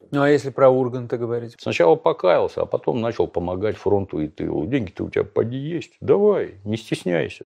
Ну, а если про Урганта говорить? Сначала покаялся, а потом начал помогать фронту и тылу. Деньги-то у тебя поди есть. Давай, не стесняйся.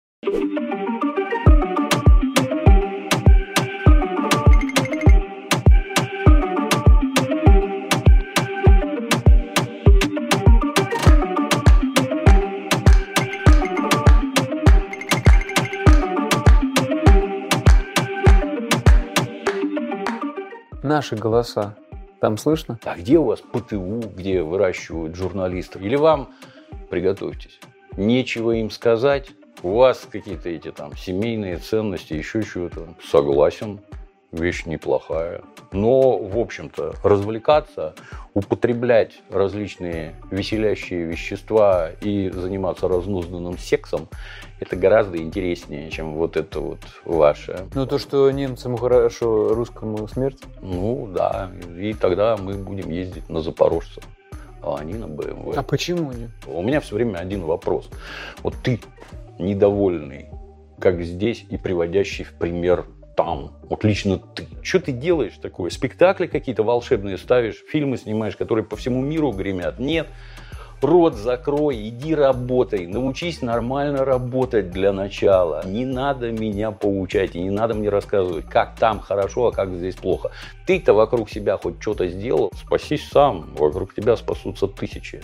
Наши голоса. Там слышно? А где у вас ПТУ, где выращивают журналистов? Или вам, приготовьтесь, нечего им сказать? У вас какие-то эти там семейные ценности, еще чего-то. Согласен, вещь неплохая. Но, в общем-то, развлекаться, употреблять различные веселящие вещества и заниматься разнузданным сексом – это гораздо интереснее, чем вот это вот ваше. Ну, то, что немцам хорошо, русскому смерть? Ну, да. И тогда мы будем ездить на запорожцев, а они на БМВ. А почему нет? У меня все время один вопрос. Вот ты недовольный, как здесь, и приводящий в пример там. Вот лично ты. Что ты делаешь такое? Спектакли какие-то волшебные ставишь, фильмы снимаешь, которые по всему миру гремят? Нет. Рот закрой, иди работай, научись нормально работать для начала. Не надо меня поучать и не надо мне рассказывать, как там хорошо, а как здесь плохо. Ты-то вокруг себя хоть что-то сделал, спасись сам, вокруг тебя спасутся тысячи.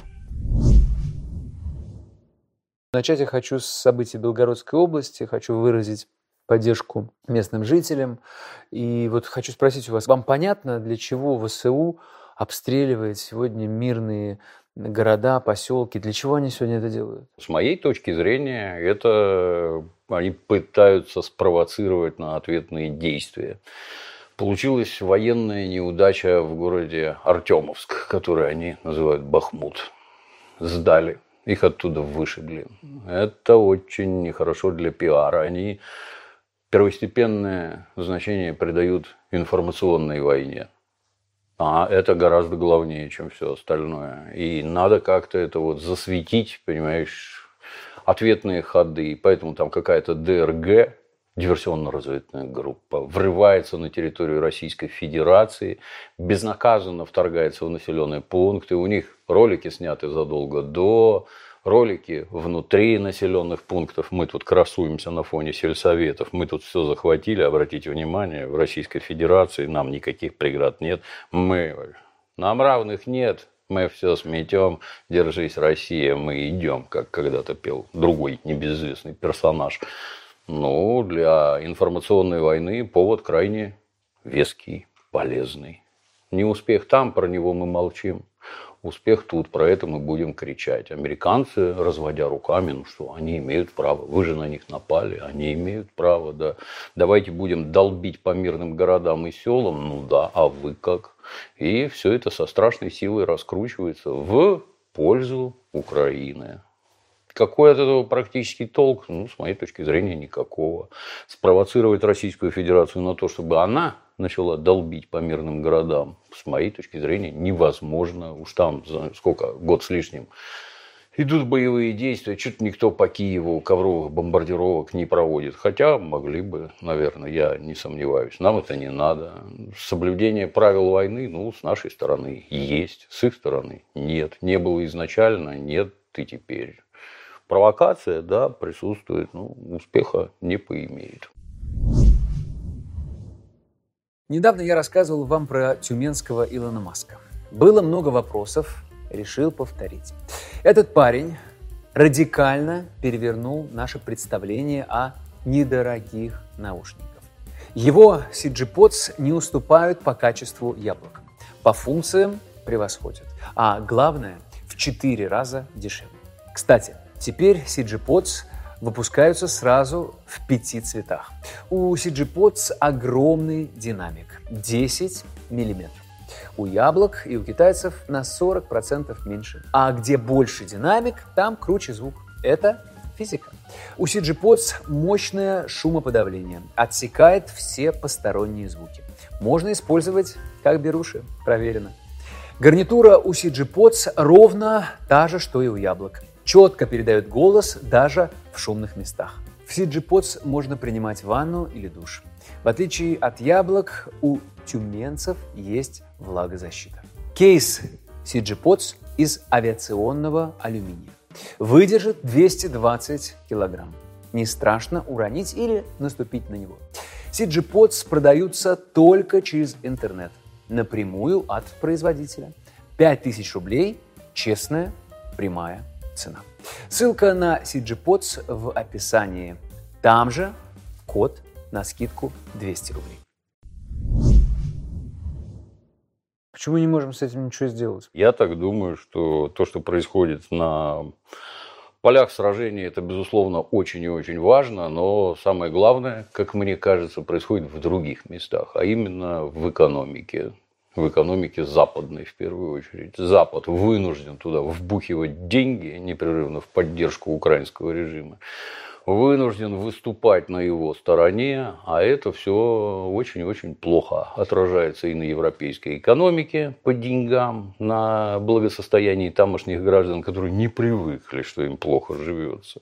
Начать я хочу с событий Белгородской области, хочу выразить поддержку местным жителям. И вот хочу спросить у вас, вам понятно, для чего ВСУ обстреливает сегодня мирные города, поселки? Для чего они сегодня это делают? С моей точки зрения, это они пытаются спровоцировать на ответные действия. Получилась военная неудача в городе Артемовск, который они называют Бахмут. Сдали. Их оттуда вышибли. Это очень нехорошо для пиара. Они первостепенное значение придают информационной войне. А это гораздо главнее, чем все остальное. И надо как-то это вот засветить, понимаешь, ответные ходы. И поэтому там какая-то ДРГ, диверсионно-разведывательная группа, врывается на территорию Российской Федерации, безнаказанно вторгается в населенные пункты. У них ролики сняты задолго до, ролики внутри населенных пунктов. Мы тут красуемся на фоне сельсоветов. Мы тут все захватили, обратите внимание, в Российской Федерации нам никаких преград нет. Нам равных нет. Мы все сметем. Держись, Россия, мы идем, как когда-то пел другой небезызвестный персонаж. Ну, для информационной войны повод крайне веский, полезный. Неуспех там, про него мы молчим. Успех тут, про это мы будем кричать. Американцы, разводя руками, ну что, они имеют право. Вы же на них напали, они имеют право, да. Давайте будем долбить по мирным городам и селам, ну да, а вы как? И все это со страшной силой раскручивается в пользу Украины. Какой от этого практический толк? Ну, с моей точки зрения, никакого. Спровоцировать Российскую Федерацию на то, чтобы она начала долбить по мирным городам, с моей точки зрения, невозможно. Уж там, сколько, год с лишним, идут боевые действия, что-то никто по Киеву ковровых бомбардировок не проводит. Хотя могли бы, наверное, я не сомневаюсь. Нам это не надо. Соблюдение правил войны, ну, с нашей стороны есть, с их стороны нет. Не было изначально, нет и теперь. Провокация, да, присутствует, но успеха не поимеет. Недавно я рассказывал вам про тюменского Илона Маска. Было много вопросов, решил повторить. Этот парень радикально перевернул наше представление о недорогих наушниках. Его CG-Pods не уступают по качеству яблокам, по функциям превосходят, а главное, в 4 раза дешевле. Кстати, теперь CG-Pods выпускаются сразу в 5 цветах. У CG-Pods огромный динамик – 10 мм. У яблок и у китайцев на 40% меньше. А где больше динамик, там круче звук. Это физика. У CG-Pods мощное шумоподавление, отсекает все посторонние звуки. Можно использовать как беруши, проверено. Гарнитура у CG-Pods ровно та же, что и у яблок. Четко передает голос даже в шумных местах. В CG-Pods можно принимать ванну или душ. В отличие от яблок, у тюменцев есть влагозащита. Кейс CG Pods из авиационного алюминия. Выдержит 220 килограмм. Не страшно уронить или наступить на него. CG Pods продаются только через интернет, напрямую от производителя. 5000 рублей – честная, прямая цена. Ссылка на CG Pods в описании. Там же код на скидку 200 рублей. Почему не можем с этим ничего сделать? Я так думаю, что то, что происходит на полях сражений, это, безусловно, очень и очень важно, но самое главное, как мне кажется, происходит в других местах, а именно в экономике. В экономике западной, в первую очередь. Запад вынужден туда вбухивать деньги непрерывно в поддержку украинского режима. Вынужден выступать на его стороне, а это все очень-очень плохо отражается и на европейской экономике по деньгам, на благосостоянии тамошних граждан, которые не привыкли, что им плохо живется.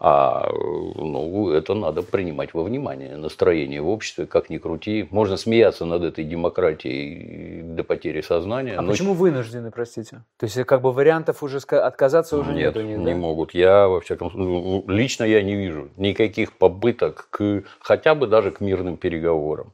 Это надо принимать во внимание. Настроение в обществе, как ни крути. Можно смеяться над этой демократией до потери сознания. Но почему вынуждены, простите? То есть, вариантов уже отказаться уже нет у них, не могут. Я, во всяком случае, лично я не вижу никаких попыток хотя бы даже к мирным переговорам.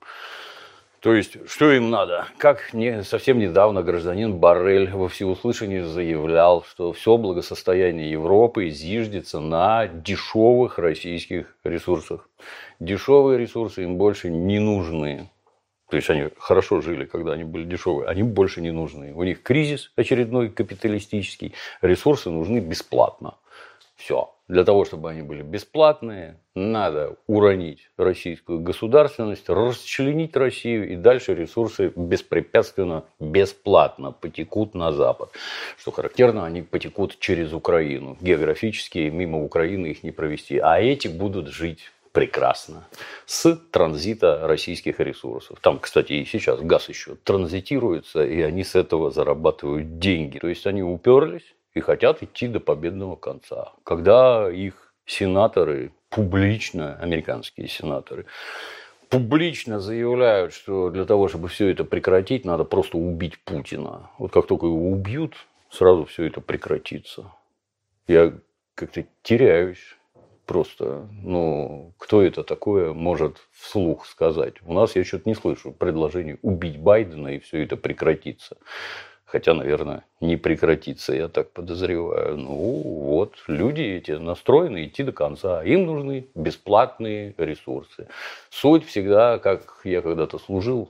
То есть, что им надо? Совсем недавно гражданин Боррель во всеуслышание заявлял, что все благосостояние Европы зиждется на дешевых российских ресурсах. Дешевые ресурсы им больше не нужны. То есть, они хорошо жили, когда они были дешевые. Они больше не нужны. У них кризис очередной капиталистический. Ресурсы нужны бесплатно. Все. Для того, чтобы они были бесплатные, надо уронить российскую государственность, расчленить Россию, и дальше ресурсы беспрепятственно, бесплатно потекут на Запад. Что характерно, они потекут через Украину. Географически мимо Украины их не провести. А эти будут жить прекрасно с транзита российских ресурсов. Там, кстати, и сейчас газ еще транзитируется, и они с этого зарабатывают деньги. То есть, они уперлись и хотят идти до победного конца. Когда их сенаторы, публично, американские сенаторы, публично заявляют, что для того, чтобы все это прекратить, надо просто убить Путина. Вот как только его убьют, сразу все это прекратится. Я как-то теряюсь. Просто, кто это такое может вслух сказать? У нас я что-то не слышу предложений убить Байдена, и все это прекратится. Хотя, наверное, не прекратится, я так подозреваю. Люди эти настроены идти до конца. Им нужны бесплатные ресурсы. Суть всегда, как я когда-то служил,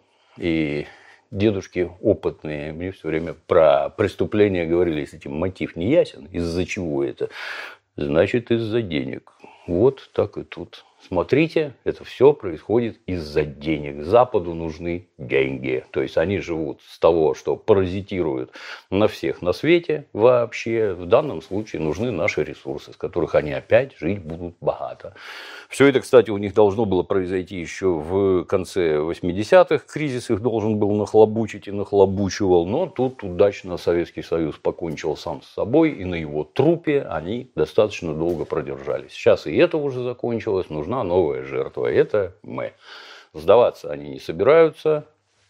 и дедушки опытные мне все время про преступления говорили, если тебе мотив не ясен, из-за чего это, значит, из-за денег. Вот так и тут. Смотрите, это все происходит из-за денег. Западу нужны деньги. То есть, они живут с того, что паразитируют на всех на свете вообще. В данном случае нужны наши ресурсы, с которых они опять жить будут богато. Все это, кстати, у них должно было произойти еще в конце 80-х. Кризис их должен был нахлобучить и нахлобучивал. Но тут удачно Советский Союз покончил сам с собой. И на его трупе они достаточно долго продержались. Сейчас и это уже закончилось. Нужна новая жертва. Это мы. Сдаваться они не собираются.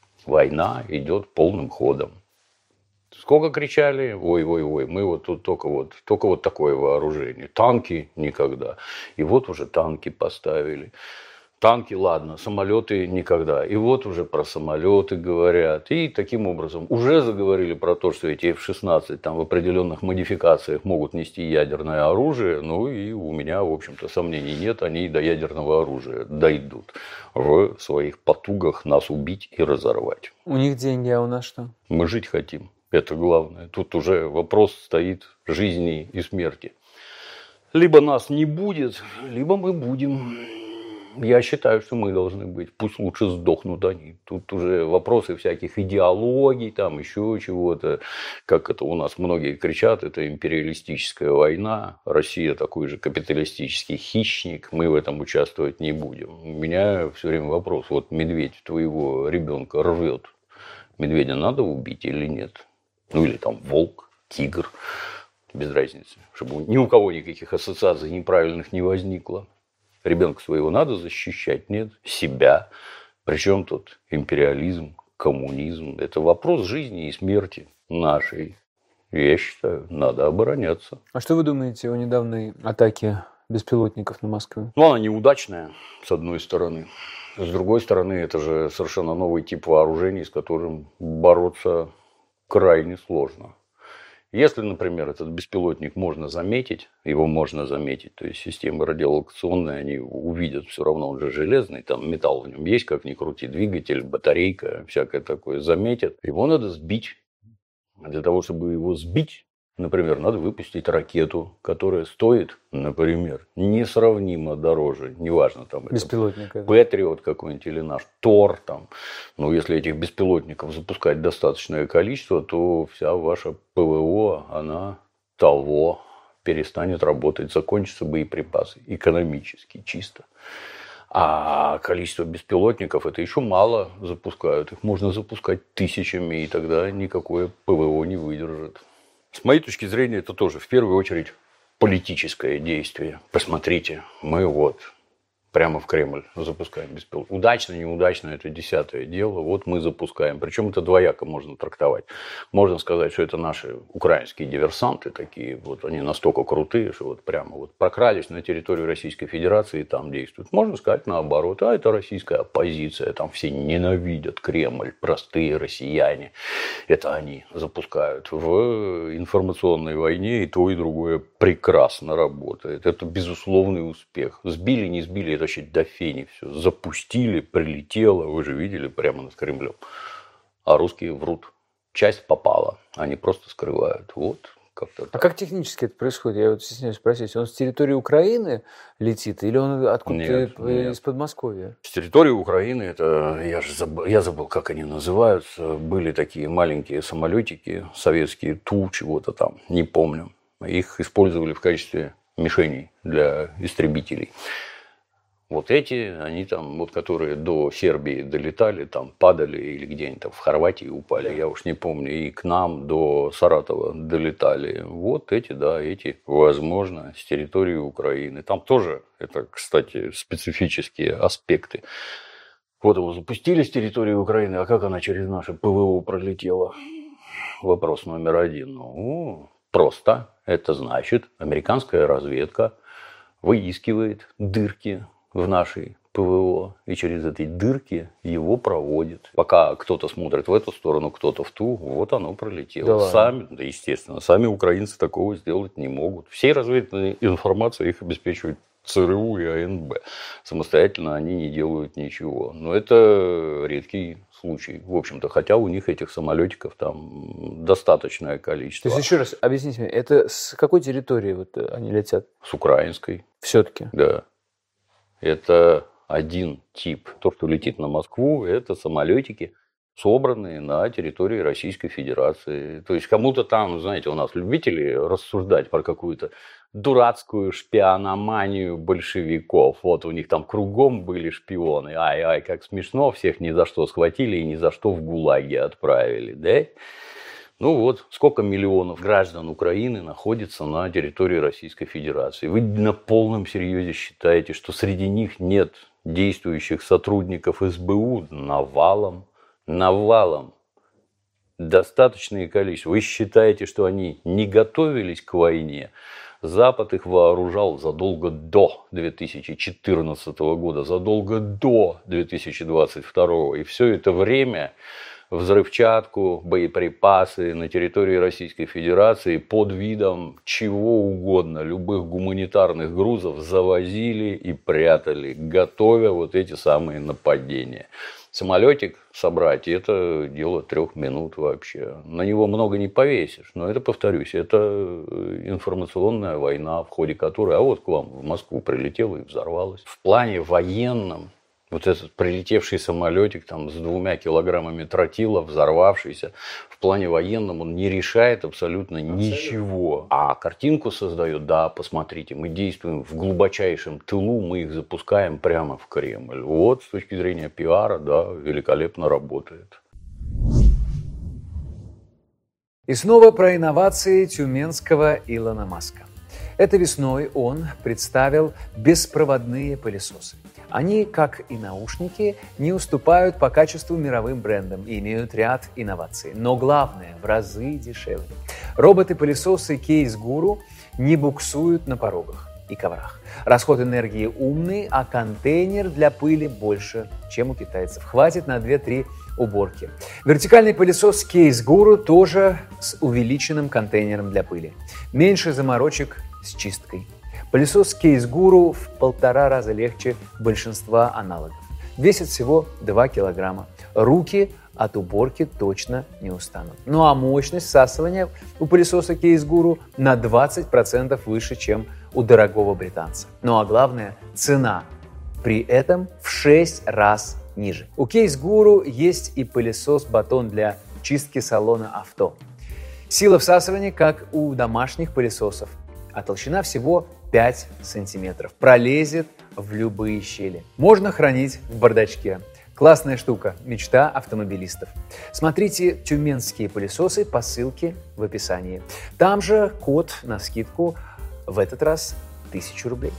Война идет полным ходом. Сколько кричали, ой, мы вот тут только вот такое вооружение. Танки никогда. И вот уже танки поставили. Танки, ладно, самолеты никогда. И вот уже про самолеты говорят. И таким образом уже заговорили про то, что эти F-16 там в определенных модификациях могут нести ядерное оружие. И у меня, в общем-то, сомнений нет. Они и до ядерного оружия дойдут в своих потугах нас убить и разорвать. У них деньги, а у нас что? Мы жить хотим. Это главное. Тут уже вопрос стоит жизни и смерти. Либо нас не будет, либо мы будем. Я считаю, что мы должны быть. Пусть лучше сдохнут они. Тут уже вопросы всяких идеологий, там еще чего-то. Как это у нас многие кричат, это империалистическая война. Россия такой же капиталистический хищник. Мы в этом участвовать не будем. У меня все время вопрос. Вот медведь твоего ребенка рвет. Медведя надо убить или нет? Или там волк, тигр. Без разницы. Чтобы ни у кого никаких ассоциаций неправильных не возникло. Ребенка своего надо защищать, нет? Себя. Причем тут империализм, коммунизм. Это вопрос жизни и смерти нашей. Я считаю, надо обороняться. А что вы думаете о недавней атаке беспилотников на Москву? Ну, она неудачная, с одной стороны. С другой стороны, это же совершенно новый тип вооружений, с которым бороться крайне сложно. Если, например, этот беспилотник можно заметить, его можно заметить, то есть системы радиолокационные, они увидят все равно, он же железный, там металл в нем есть, как ни крути, двигатель, батарейка, всякое такое, заметят. Его надо сбить. А для того, чтобы его сбить, например, надо выпустить ракету, которая стоит, например, несравнимо дороже, неважно, там Беспилотник. это Патриот какой-нибудь или наш Тор, там. Но если этих беспилотников запускать достаточное количество, то вся ваша ПВО, она того перестанет работать, закончатся боеприпасы, экономически чисто. А количество беспилотников это еще мало запускают. Их можно запускать тысячами, и тогда никакое ПВО не выдержит. С моей точки зрения, это тоже в первую очередь политическое действие. Посмотрите, мы вот прямо в Кремль запускаем беспилотник. Удачно, неудачно, это 10-е дело. Вот мы запускаем. Причем это двояко можно трактовать. Можно сказать, что это наши украинские диверсанты такие. Вот они настолько крутые, что вот прямо вот прокрались на территорию Российской Федерации и там действуют. Можно сказать наоборот. А это российская оппозиция. Там все ненавидят Кремль. Простые россияне. Это они запускают. В информационной войне и то, и другое прекрасно работает. Это безусловный успех. Сбили, не сбили, это вообще до фени все. Запустили, прилетело, вы же видели прямо над Кремлем. А русские врут. Часть попала, они просто скрывают. Вот как-то так. А как технически это происходит? Я вот стесняюсь спросить. Он с территории Украины летит или он откуда-то из Подмосковья? С территории Украины, это я забыл, как они называются. Были такие маленькие самолетики советские, Ту, чего-то там, не помню. Их использовали в качестве мишеней для истребителей. Вот эти, они там, вот которые до Сербии долетали, там падали или где-нибудь там в Хорватии упали, я уж не помню, и к нам до Саратова долетали. Вот эти, да, эти, возможно, с территории Украины. Там тоже, это, кстати, специфические аспекты. Вот его запустили с территории Украины, а как она через наше ПВО пролетела? Вопрос номер один. Ну, просто. Это значит, американская разведка выискивает дырки в нашей ПВО, и через эти дырки его проводит. Пока кто-то смотрит в эту сторону, кто-то в ту, вот оно пролетело. Да сами, да, естественно, сами украинцы такого сделать не могут. Всей разведывательной информацией их обеспечивает ЦРУ и АНБ. Самостоятельно они не делают ничего. Но это редкий случай, в общем-то. Хотя у них этих самолетиков там достаточное количество. То есть, еще раз объясните мне, это с какой территории вот они летят? С украинской. Все-таки? Да. Это один тип. То, что летит на Москву, это самолетики, собранные на территории Российской Федерации. То есть кому-то там, знаете, у нас любители рассуждать про какую-то дурацкую шпиономанию большевиков. Вот у них там кругом были шпионы. Ай-ай, как смешно, всех ни за что схватили и ни за что в ГУЛАГе отправили, да? Ну вот, сколько миллионов граждан Украины находится на территории Российской Федерации. Вы на полном серьезе считаете, что среди них нет действующих сотрудников СБУ? Навалом. Достаточное количество. Вы считаете, что они не готовились к войне? Запад их вооружал задолго до 2014 года, задолго до 2022. И все это время взрывчатку, боеприпасы на территории Российской Федерации под видом чего угодно, любых гуманитарных грузов завозили и прятали, готовя вот эти самые нападения. Самолетик собрать – это дело 3 минут вообще. На него много не повесишь, но это, повторюсь, это информационная война, в ходе которой, а вот к вам в Москву прилетела и взорвалась. В плане военном вот этот прилетевший самолетик там, с 2 килограммами тротила, взорвавшийся, в плане военном он не решает абсолютно ничего. А картинку создает, да, посмотрите, мы действуем в глубочайшем тылу, мы их запускаем прямо в Кремль. Вот с точки зрения пиара, да, великолепно работает. И снова про инновации тюменского Илона Маска. Этой весной он представил беспроводные пылесосы. Они, как и наушники, не уступают по качеству мировым брендам и имеют ряд инноваций. Но главное, в разы дешевле. Роботы-пылесосы Case Guru не буксуют на порогах и коврах. Расход энергии умный, а контейнер для пыли больше, чем у китайцев. Хватит на 2-3 уборки. Вертикальный пылесос Case Guru тоже с увеличенным контейнером для пыли. Меньше заморочек с чисткой. Пылесос Case Guru в 1,5 раза легче большинства аналогов. Весит всего 2 килограмма. Руки от уборки точно не устанут. Ну а мощность всасывания у пылесоса Case Guru на 20% выше, чем у дорогого британца. Ну а главное, цена при этом в 6 раз ниже. У Case Guru есть и пылесос-батон для чистки салона авто. Сила всасывания, как у домашних пылесосов, а толщина всего 5 сантиметров. Пролезет в любые щели. Можно хранить в бардачке. Классная штука, мечта автомобилистов. Смотрите тюменские пылесосы по ссылке в описании. Там же код на скидку, в этот раз 1000 рублей.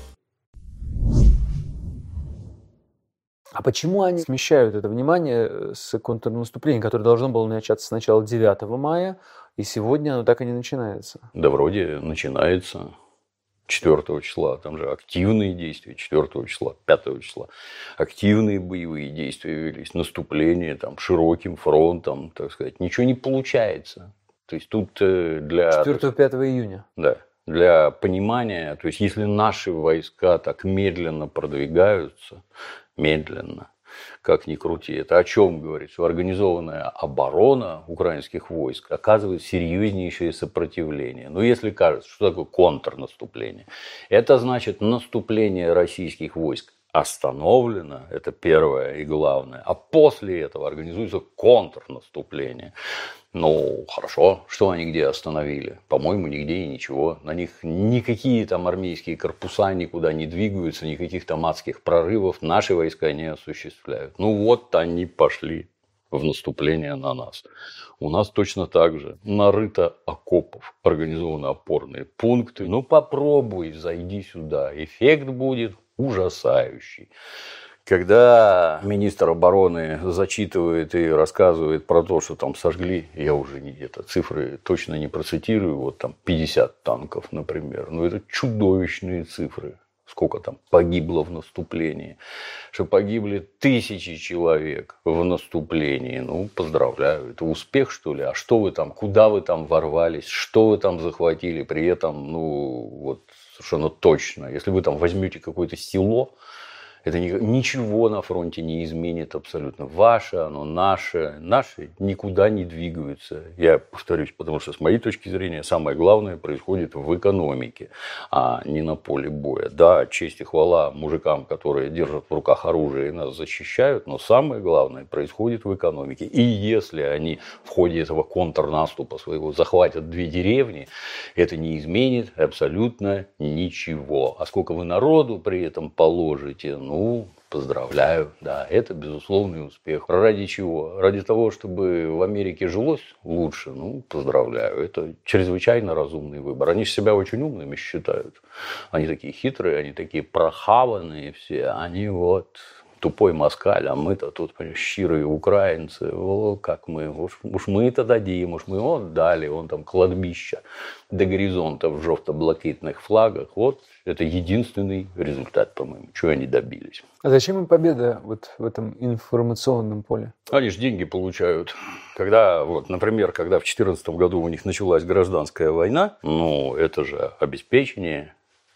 А почему они смещают это внимание с контрнаступления, которое должно было начаться сначала 9 мая, и сегодня оно так и не начинается? Да вроде начинается 4 числа, там же активные действия, 4 числа, 5 числа, активные боевые действия велись, наступление там широким фронтом, так сказать, ничего не получается. То есть тут для... 4-5 июня. Да, для понимания, то есть если наши войска так медленно продвигаются, медленно, как ни крути, это о чем говорит? Что организованная оборона украинских войск оказывает серьезнейшее сопротивление. Но если кажется, что такое контрнаступление, это значит наступление российских войск остановлено, это первое и главное, а после этого организуется контрнаступление. Ну, хорошо, что они где остановили? По-моему, нигде и ничего. На них никакие там армейские корпуса никуда не двигаются, никаких там адских прорывов наши войска не осуществляют. Ну вот они пошли в наступление на нас. У нас точно так же нарыто окопов, организованы опорные пункты. Ну попробуй, зайди сюда. Эффект будет ужасающий. Когда министр обороны зачитывает и рассказывает про то, что там сожгли, я уже цифры точно не процитирую, вот там 50 танков, например. Но это чудовищные цифры. Сколько там погибло в наступлении. Что погибли 1000 человек в наступлении. Ну, поздравляю. Это успех, что ли? А что вы там, куда вы там ворвались, что вы там захватили? При этом, ну, вот совершенно точно. Если вы там возьмете какое-то село, это ничего на фронте не изменит абсолютно. Ваше, оно наше. Наши никуда не двигаются. Я повторюсь, потому что с моей точки зрения самое главное происходит в экономике, а не на поле боя. Да, честь и хвала мужикам, которые держат в руках оружие и нас защищают, но самое главное происходит в экономике. И если они в ходе этого контрнаступа своего захватят 2 деревни, это не изменит абсолютно ничего. А сколько вы народу при этом положите, ну, поздравляю, да, это безусловный успех. Ради чего? Ради того, чтобы в Америке жилось лучше, ну, поздравляю. Это чрезвычайно разумный выбор. Они же себя очень умными считают. Они такие хитрые, они такие прохаванные все. Они вот тупой москаль, а мы-то тут, понимаешь, щирые украинцы. О, как мы, уж мы-то дадим, уж мы отдали, вон там кладбища до горизонта в жовто-блакитных флагах. Вот это единственный результат, по-моему, чего они добились. А зачем им победа вот в этом информационном поле? Они же деньги получают. Когда, вот, например, когда в 2014 году у них началась гражданская война, ну, это же обеспечение,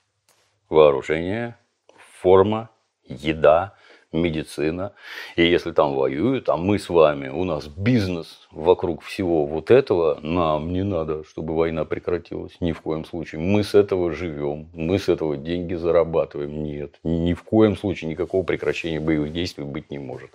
вооружение, форма, еда, медицина. И если там воюют, а мы с вами, у нас бизнес вокруг всего вот этого, нам не надо, чтобы война прекратилась. Ни в коем случае. Мы с этого живем, мы с этого деньги зарабатываем. Нет, ни в коем случае никакого прекращения боевых действий быть не может.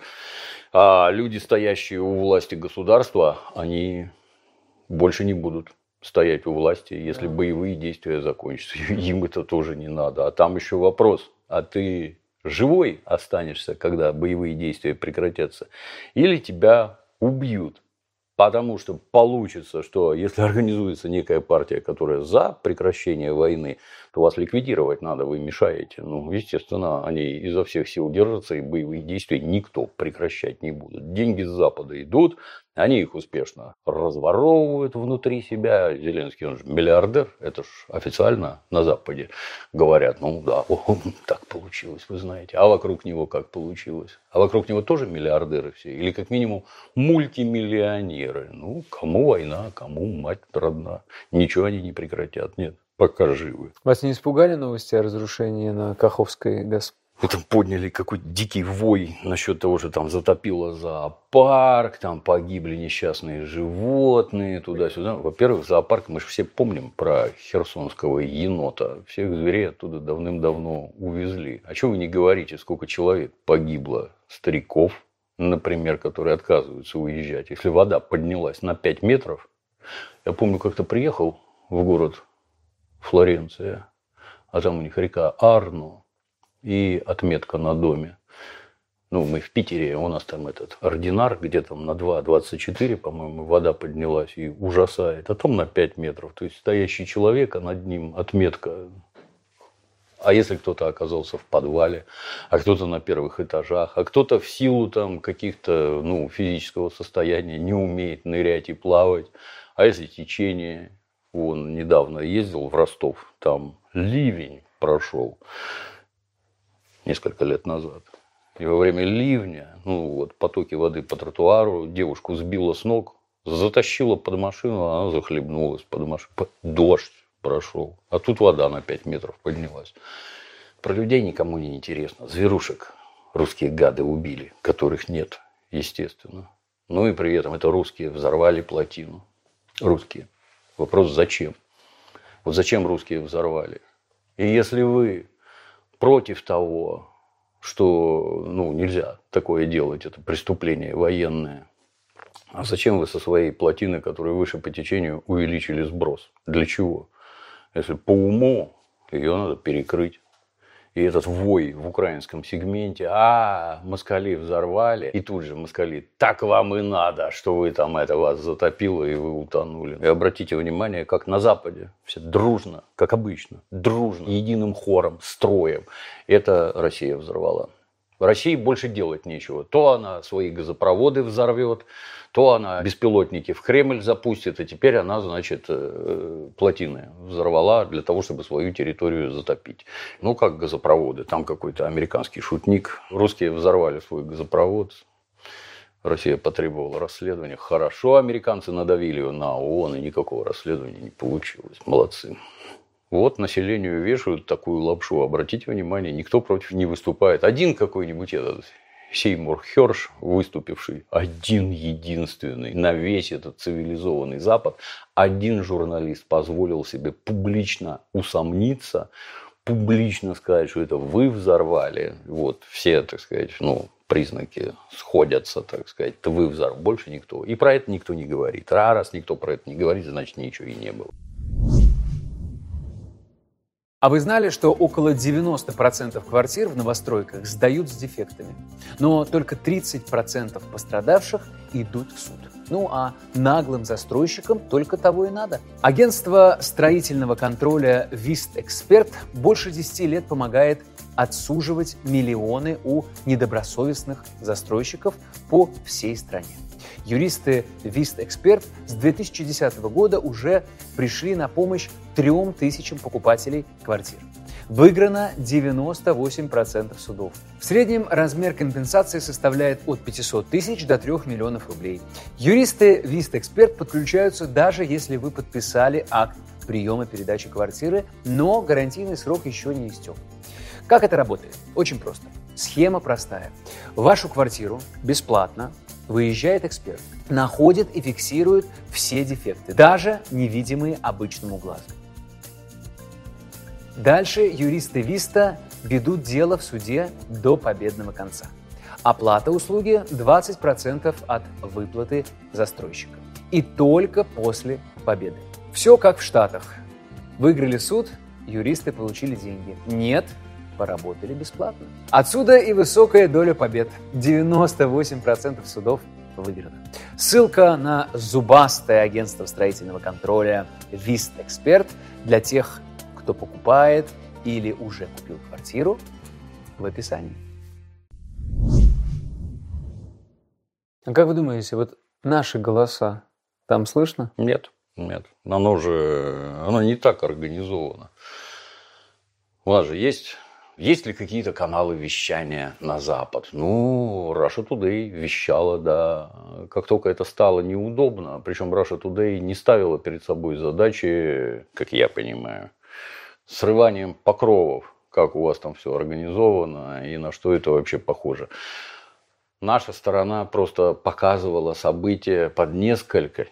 А люди, стоящие у власти государства, они больше не будут стоять у власти, если боевые действия закончатся. Им это тоже не надо. А там еще вопрос. А ты живой останешься, когда боевые действия прекратятся, или тебя убьют Потому что получится, что если организуется некая партия, которая за прекращение войны, то вас ликвидировать надо, вы мешаете. Ну, естественно, они изо всех сил держатся, и боевые действия никто прекращать не будет. Деньги с Запада идут, они их успешно разворовывают внутри себя. Зеленский, он же миллиардер, это ж официально на Западе говорят. Ну да, так получилось, вы знаете. А вокруг него как получилось? А вокруг него тоже миллиардеры все? Или как минимум мультимиллионеры? Ну, кому война, кому мать родна. Ничего они не прекратят, нет, пока живы. Вас не испугали новости о разрушении на Каховской ГЭС? Это подняли какой-то дикий вой насчет того, что там затопило зоопарк, там погибли несчастные животные, туда-сюда. Во-первых, зоопарк, мы же все помним про херсонского енота. Всех зверей оттуда давным-давно увезли. А что вы не говорите, сколько человек погибло, стариков, например, которые отказываются уезжать. Если вода поднялась на 5 метров, я помню, как-то приехал в город Флоренция, а там у них река Арно. И отметка на доме. Ну, мы в Питере, у нас там этот ординар, где там на 2,24, по-моему, вода поднялась и ужасает. А там на 5 метров. То есть стоящий человек, а над ним отметка. А если кто-то оказался в подвале, а кто-то на первых этажах, а кто-то в силу там каких-то физического состояния не умеет нырять и плавать. А если течение? Вон, недавно ездил в Ростов, там ливень прошел. Несколько лет назад. И во время ливня, потоки воды по тротуару, девушку сбило с ног, затащило под машину, она захлебнулась под машину. Дождь прошел. А тут вода на 5 метров поднялась. Про людей никому не интересно. Зверушек русские гады убили, которых нет, естественно. Ну и при этом это русские взорвали плотину. Русские. Вопрос зачем? Вот зачем русские взорвали? И если вы против того, что нельзя такое делать, это преступление военное. А зачем вы со своей плотины, которая выше по течению, увеличили сброс? Для чего? Если по уму ее надо перекрыть. И этот вой в украинском сегменте, москали взорвали, и тут же москали, так вам и надо, что вы там вас затопило и вы утонули. И обратите внимание, как на Западе, все дружно, как обычно, дружно, единым хором, строем. Это Россия взорвала. России больше делать нечего. То она свои газопроводы взорвет, то она беспилотники в Кремль запустит, и теперь она, плотины взорвала для того, чтобы свою территорию затопить. Как газопроводы. Там какой-то американский шутник. Русские взорвали свой газопровод. Россия потребовала расследования. Хорошо, американцы надавили на ООН, и никакого расследования не получилось. Молодцы. Вот населению вешают такую лапшу. Обратите внимание, никто против не выступает. Один какой-нибудь этот Сеймур Херш, выступивший один-единственный на весь этот цивилизованный Запад, один журналист позволил себе публично усомниться, публично сказать, что это вы взорвали. Вот все, признаки сходятся, это вы взорвали. Больше никто. И про это никто не говорит. А раз никто про это не говорит, значит ничего и не было. А вы знали, что около 90% квартир в новостройках сдают с дефектами, но только 30% пострадавших идут в суд? А наглым застройщикам только того и надо. Агентство строительного контроля Вистэксперт больше 10 лет помогает отсуживать миллионы у недобросовестных застройщиков по всей стране. Юристы Вистэксперт с 2010 года уже пришли на помощь 3000 покупателей квартир. Выиграно 98% судов. В среднем размер компенсации составляет от 500 тысяч до 3 миллионов рублей. Юристы Вистэксперт подключаются даже если вы подписали акт приема передачи квартиры, но гарантийный срок еще не истек. Как это работает? Очень просто. Схема простая. В вашу квартиру бесплатно выезжает эксперт, находит и фиксирует все дефекты, даже невидимые обычному глазу. Дальше юристы Виста ведут дело в суде до победного конца. Оплата услуги 20% от выплаты застройщика. И только после победы. Все как в Штатах. Выиграли суд, юристы получили деньги. Нет, поработали бесплатно. Отсюда и высокая доля побед. 98% судов выиграно. Ссылка на зубастое агентство строительного контроля «Вистэксперт» для тех, кто покупает или уже купил квартиру, в описании. А как вы думаете, вот наши голоса там слышно? Нет. Оно не так организовано. У нас же есть ли какие-то каналы вещания на Запад? Russia Today вещала, да. Как только это стало неудобно, причем Russia Today не ставила перед собой задачи, как я понимаю, срыванием покровов, как у вас там все организовано и на что это вообще похоже. Наша сторона просто показывала события под несколько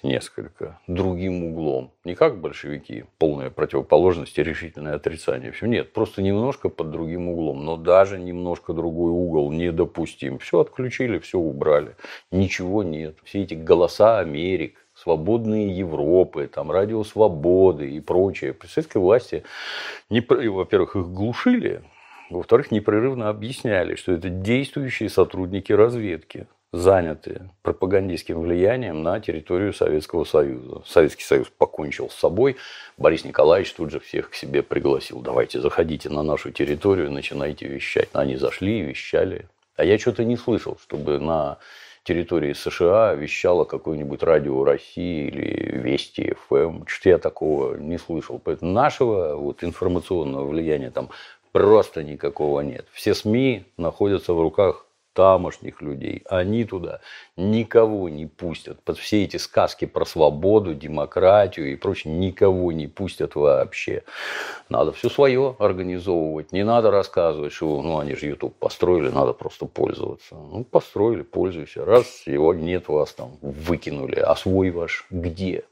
другим углом. Не как большевики, полная противоположность и решительное отрицание. Все нет, просто немножко под другим углом. Но даже немножко другой угол недопустим. Все отключили, все убрали. Ничего нет. Все эти голоса Америк, свободные Европы, там, радио Свободы и прочее. При советской власти, во-первых, их глушили. Во-вторых, непрерывно объясняли, что это действующие сотрудники разведки, занятые пропагандистским влиянием на территорию Советского Союза. Советский Союз покончил с собой. Борис Николаевич тут же всех к себе пригласил. Давайте, заходите на нашу территорию, начинайте вещать. Они зашли и вещали. А я что-то не слышал, чтобы на территории США вещало какое-нибудь радио России или Вести ФМ. Что-то я такого не слышал. Поэтому нашего информационного влияния там просто никакого нет. Все СМИ находятся в руках тамошних людей. Они туда никого не пустят. Под все эти сказки про свободу, демократию и прочее никого не пустят вообще. Надо все свое организовывать. Не надо рассказывать, что они же YouTube построили, надо просто пользоваться. Построили, пользуйся. Раз его нет, вас там выкинули. А свой ваш где?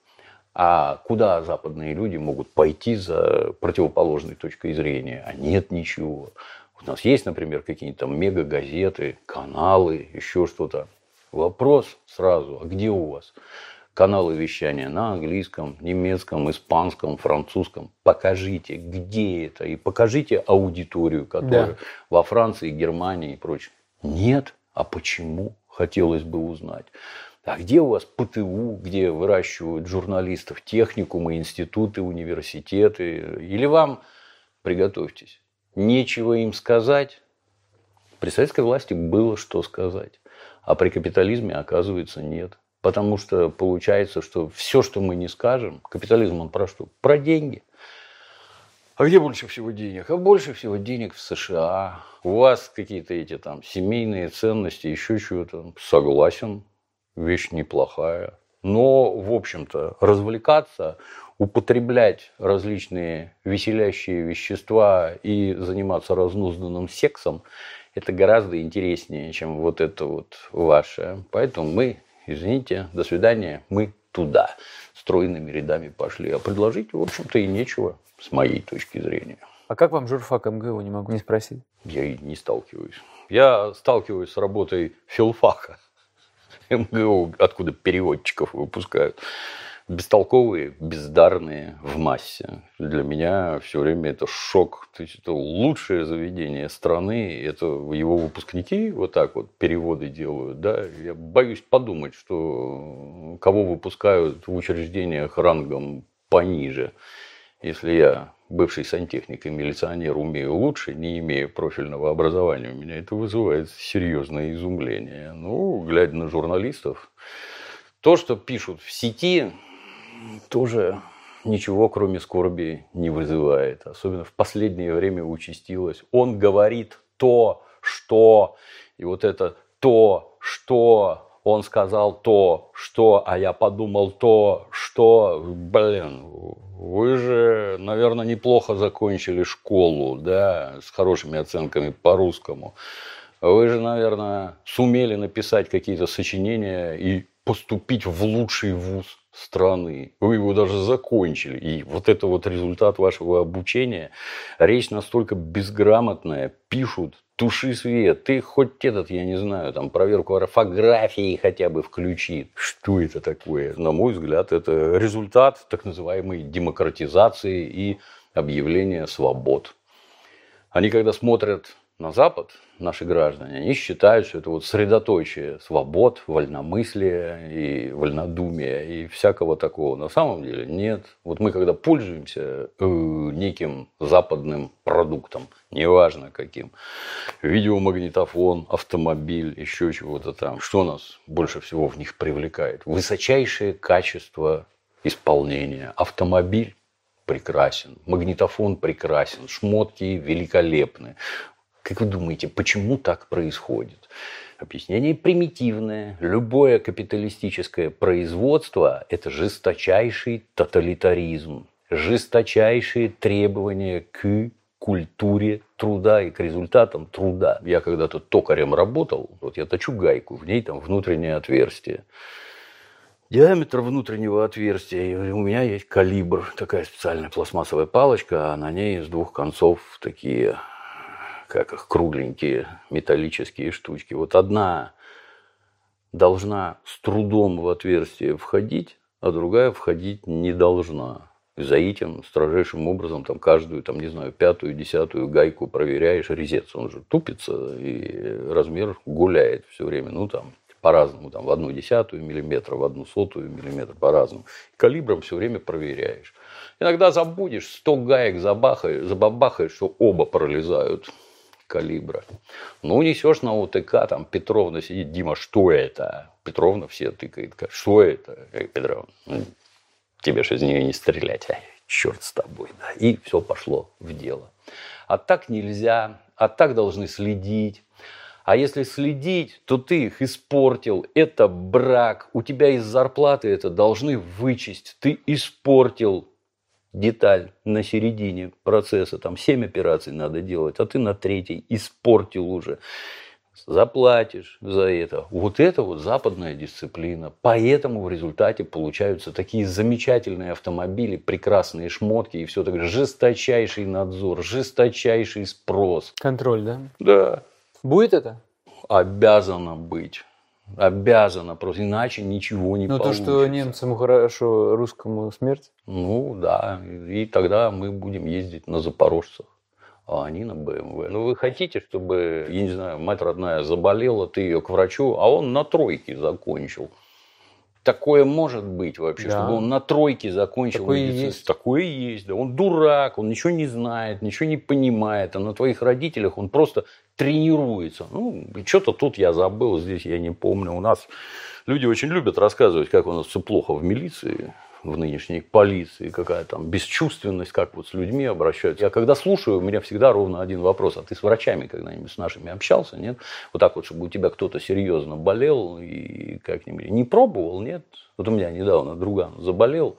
А куда западные люди могут пойти за противоположной точкой зрения? А нет ничего. У нас есть, например, какие-то там мегагазеты, каналы, еще что-то. Вопрос сразу, а где у вас каналы вещания на английском, немецком, испанском, французском? Покажите, где это. И покажите аудиторию, которая во Франции, Германии и прочее. Нет. А почему? Хотелось бы узнать. А где у вас ПТУ, где выращивают журналистов, техникумы, институты, университеты? Или вам, приготовьтесь, нечего им сказать? При советской власти было что сказать, а при капитализме, оказывается, нет. Потому что получается, что все, что мы не скажем, капитализм он про что? Про деньги. А где больше всего денег? А больше всего денег в США. У вас какие-то эти там семейные ценности, еще чего-то. Согласен. Вещь неплохая. Но, в общем-то, развлекаться, употреблять различные веселящие вещества и заниматься разнузданным сексом, это гораздо интереснее, чем вот это ваше. Поэтому мы, извините, до свидания, мы туда стройными рядами пошли. А предложить, в общем-то, и нечего, с моей точки зрения. А как вам журфак МГУ, не могу не спросить? Я и не сталкиваюсь. Я сталкиваюсь с работой филфака. МГУ, откуда переводчиков выпускают. Бестолковые, бездарные в массе. Для меня все время это шок. То есть это лучшее заведение страны. Это его выпускники вот так вот переводы делают. Да? Я боюсь подумать, что кого выпускают в учреждениях рангом пониже. Если я, бывший сантехник и милиционер, умею лучше, не имея профильного образования, у меня это вызывает серьезное изумление. Глядя на журналистов, то, что пишут в сети, тоже ничего, кроме скорби, не вызывает. Особенно в последнее время участилось. Он говорит то, что, и вот это то, что... Он сказал то, что, а я подумал то, что. Вы же, наверное, неплохо закончили школу, да, с хорошими оценками по русскому. Вы же, наверное, сумели написать какие-то сочинения и поступить в лучший вуз страны. Вы его даже закончили. И вот это результат вашего обучения. Речь настолько безграмотная. Пишут: туши свет, ты хоть я не знаю, там проверку орфографии хотя бы включи. Что это такое? На мой взгляд, это результат так называемой демократизации и объявления свобод. Они когда смотрят на Запад, наши граждане, они считают, что это вот средоточие свобод, вольномыслия и вольнодумия и всякого такого. На самом деле нет. Вот мы когда пользуемся неким западным продуктом, неважно каким, видеомагнитофон, автомобиль, еще чего-то там, что нас больше всего в них привлекает? Высочайшее качество исполнения. Автомобиль прекрасен, магнитофон прекрасен, шмотки великолепны. Как вы думаете, почему так происходит? Объяснение примитивное. Любое капиталистическое производство – это жесточайший тоталитаризм, жесточайшие требования к культуре труда и к результатам труда. Я когда-то токарем работал, вот я точу гайку, в ней там внутреннее отверстие. Диаметр внутреннего отверстия, у меня есть калибр, такая специальная пластмассовая палочка, а на ней с двух концов такие, как их, кругленькие металлические штучки. Вот одна должна с трудом в отверстие входить, а другая входить не должна. За этим строжайшим образом там каждую, там, не знаю, 5-ю, 10-ю гайку проверяешь, резец, он же тупится, и размер гуляет все время, ну там по-разному, там в 1/10 миллиметра, в 1/100 миллиметра, по-разному. Калибром все время проверяешь. Иногда забудешь, 100 гаек забабахаешь, что оба пролезают калибра. Ну, несешь на ОТК, там Петровна сидит, Дима, что это? Петровна все тыкает, что это? Петровна, тебе же из нее не стрелять, черт с тобой. Да. И все пошло в дело. А так нельзя, а так должны следить. А если следить, то ты их испортил, это брак, у тебя из зарплаты это должны вычесть, ты испортил деталь на середине процесса, там 7 операций надо делать, а ты на 3-й испортил уже. Заплатишь за это. Вот это вот западная дисциплина. Поэтому в результате получаются такие замечательные автомобили, прекрасные шмотки и все такое. Жесточайший надзор, жесточайший спрос. Контроль, да? Да. Будет это? Обязано быть. Обязано. Просто иначе ничего не получится. Но то, что немцам хорошо, русскому смерть? Ну да. И тогда мы будем ездить на запорожцах. А они на БМВ. Ну, вы хотите, чтобы, я не знаю, мать родная заболела, ты ее к врачу, а он на 3 закончил. Такое может быть вообще, да. Чтобы он на 3 закончил. Такое и есть. Такое и есть, да. Он дурак, он ничего не знает, ничего не понимает. А на твоих родителях он просто тренируется. Ну, что-то тут я забыл, здесь я не помню. У нас люди очень любят рассказывать, как у нас все плохо в милиции. В нынешней полиции, какая там бесчувственность, как вот с людьми обращаются. Я когда слушаю, у меня всегда ровно один вопрос. А ты с врачами когда-нибудь с нашими общался, нет? Вот так вот, чтобы у тебя кто-то серьезно болел и как-нибудь не пробовал, нет? Вот у меня недавно друган заболел,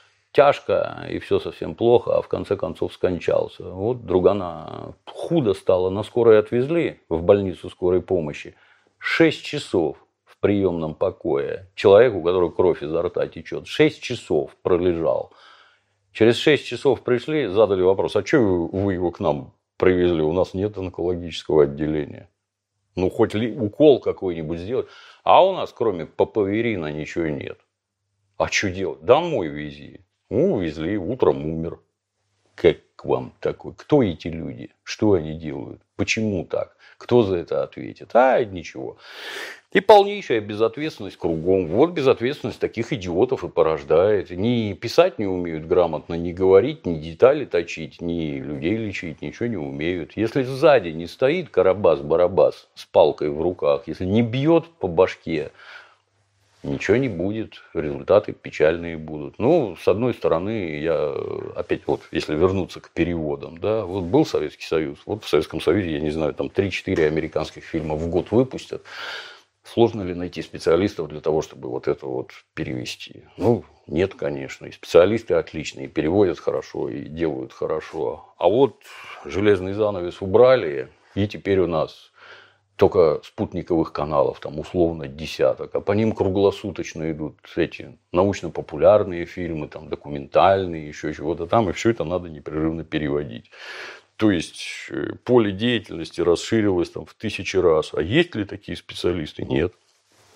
тяжко, и все совсем плохо, а в конце концов скончался. Вот другана худо стало, на скорой отвезли в больницу скорой помощи. 6 часов. В приемном покое. Человек, у которого кровь изо рта течет, 6 часов пролежал. Через 6 часов пришли, задали вопрос, а что вы его к нам привезли? У нас нет онкологического отделения. Ну, хоть укол какой-нибудь сделать. А у нас, кроме папаверина, ничего нет. А что делать? Домой вези. Ну, увезли, утром умер. Как вам такой? Кто эти люди? Что они делают? Почему так? Кто за это ответит? А, ничего. И полнейшая безответственность кругом. Вот безответственность таких идиотов и порождает. Ни писать не умеют грамотно, ни говорить, ни детали точить, ни людей лечить, ничего не умеют. Если сзади не стоит Карабас-Барабас с палкой в руках, если не бьет по башке, ничего не будет, результаты печальные будут. Ну, с одной стороны, я опять вот, если вернуться к переводам, да, вот был Советский Союз, вот в Советском Союзе, я не знаю, там 3-4 американских фильма в год выпустят. Сложно ли найти специалистов для того, чтобы вот это вот перевести? Ну, нет, конечно. И специалисты отличные, переводят хорошо, и делают хорошо. А вот железный занавес убрали, и теперь у нас только спутниковых каналов, там условно десяток, а по ним круглосуточно идут эти научно-популярные фильмы, там, документальные, еще чего-то там, и все это надо непрерывно переводить. То есть поле деятельности расширилось там в 1000 раз. А есть ли такие специалисты? Нет.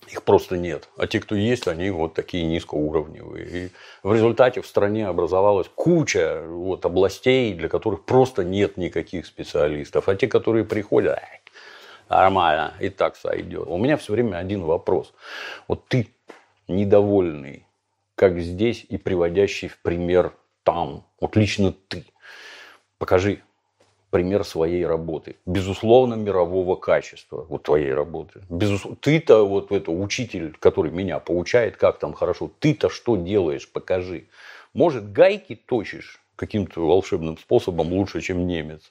Их просто нет. А те, кто есть, они вот такие низкоуровневые. И в результате в стране образовалась куча вот областей, для которых просто нет никаких специалистов. А те, которые приходят, нормально, и так сойдет. У меня все время один вопрос. Вот ты недовольный, как здесь, и приводящий в пример там. Вот лично ты. Покажи пример своей работы. Безусловно, мирового качества. Вот твоей работы. Ты-то вот это учитель, который меня поучает, как там хорошо. Ты-то что делаешь? Покажи. Может, гайки точишь каким-то волшебным способом лучше, чем немец.